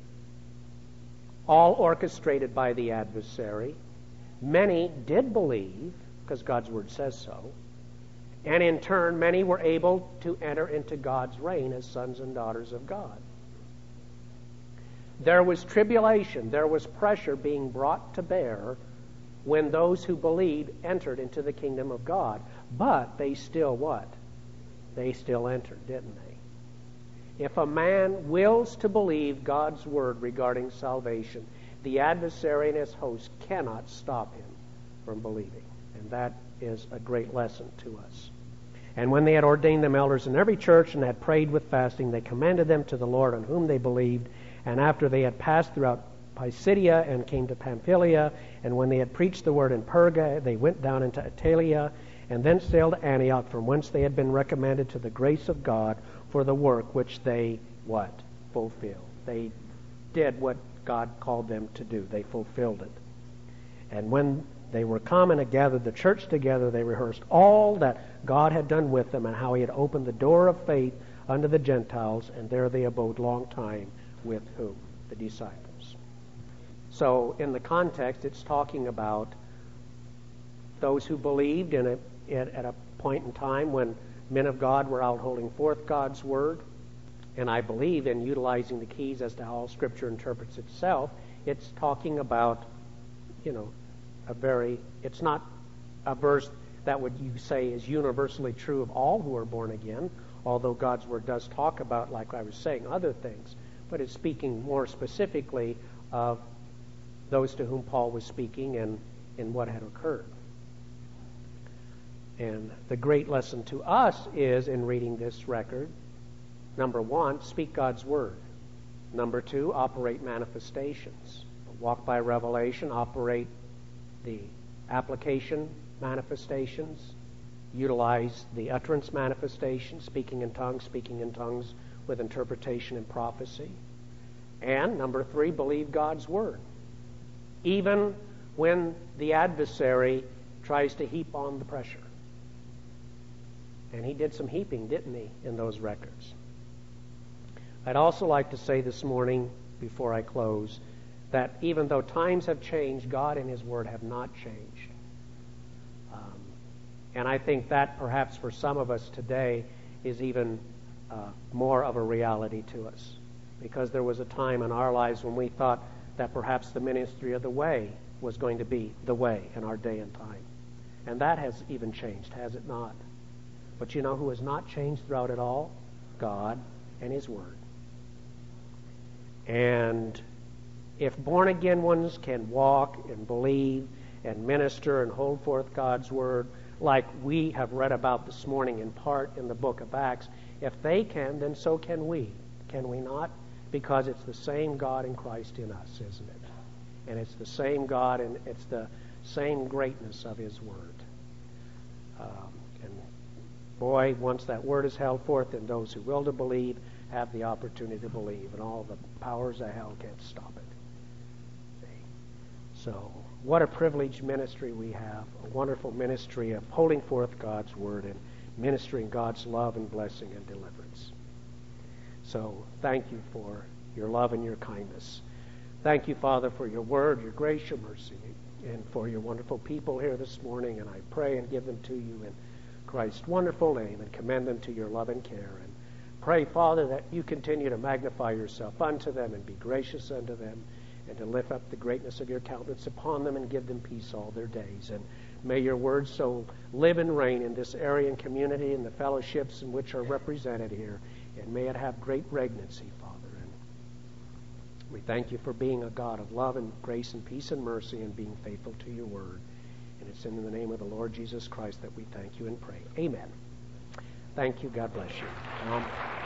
all orchestrated by the adversary, many did believe, because God's word says so, and in turn many were able to enter into God's reign as sons and daughters of God. There was tribulation, there was pressure being brought to bear when those who believed entered into the kingdom of God. But they still what? They still entered, didn't they? If a man wills to believe God's word regarding salvation, the adversary and his host cannot stop him from believing. And that is a great lesson to us. And when they had ordained them elders in every church and had prayed with fasting, they commended them to the Lord on whom they believed. And after they had passed throughout Pisidia and came to Pamphylia, and when they had preached the word in Perga, they went down into Attalia, and then sailed to Antioch, from whence they had been recommended to the grace of God for the work which they, what? Fulfilled. They did what God called them to do. They fulfilled it. And when they were come and had gathered the church together, they rehearsed all that God had done with them, and how he had opened the door of faith unto the Gentiles, and there they abode long time with whom? The disciples. So in the context, it's talking about those who believed in a, at a point in time when men of God were out holding forth God's word. And I believe in utilizing the keys as to how Scripture interprets itself, it's talking about, you know, a very, it's not a verse that would you say is universally true of all who are born again, although God's word does talk about, like I was saying, other things. But it's speaking more specifically of those to whom Paul was speaking and in what had occurred. And the great lesson to us is, in reading this record, number one, speak God's word. Number two, operate manifestations. Walk by revelation, operate the application manifestations, utilize the utterance manifestations, speaking in tongues, speaking in tongues with interpretation and prophecy. And number three, believe God's word. Even when the adversary tries to heap on the pressure. And he did some heaping, didn't he, in those records. I'd also like to say this morning, before I close, that even though times have changed, God and his word have not changed. Um, and I think that perhaps for some of us today is even uh, more of a reality to us. Because there was a time in our lives when we thought that perhaps the ministry of the way was going to be the way in our day and time. And that has even changed, has it not? But you know who has not changed throughout it all? God and his word. And if born-again ones can walk and believe and minister and hold forth God's word like we have read about this morning in part in the book of Acts, if they can, then so can we. Can we not? Because it's the same God in Christ in us, isn't it? And it's the same God and it's the same greatness of his word. Um, and boy, once that word is held forth, then those who will to believe have the opportunity to believe, and all the powers of hell can't stop it. See? So, what a privileged ministry we have, a wonderful ministry of holding forth God's word and ministering God's love and blessing and deliverance. So, thank you for your love and your kindness. Thank you, Father, for your word, your grace, your mercy, and for your wonderful people here this morning. And I pray and give them to you in Christ's wonderful name and commend them to your love and care. And pray, Father, that you continue to magnify yourself unto them and be gracious unto them and to lift up the greatness of your countenance upon them and give them peace all their days. And may your words so live and reign in this area and community and the fellowships in which are represented here. And may it have great regnancy, Father. And we thank you for being a God of love and grace and peace and mercy and being faithful to your word. And it's in the name of the Lord Jesus Christ that we thank you and pray. Amen. Thank you. God bless you. Um,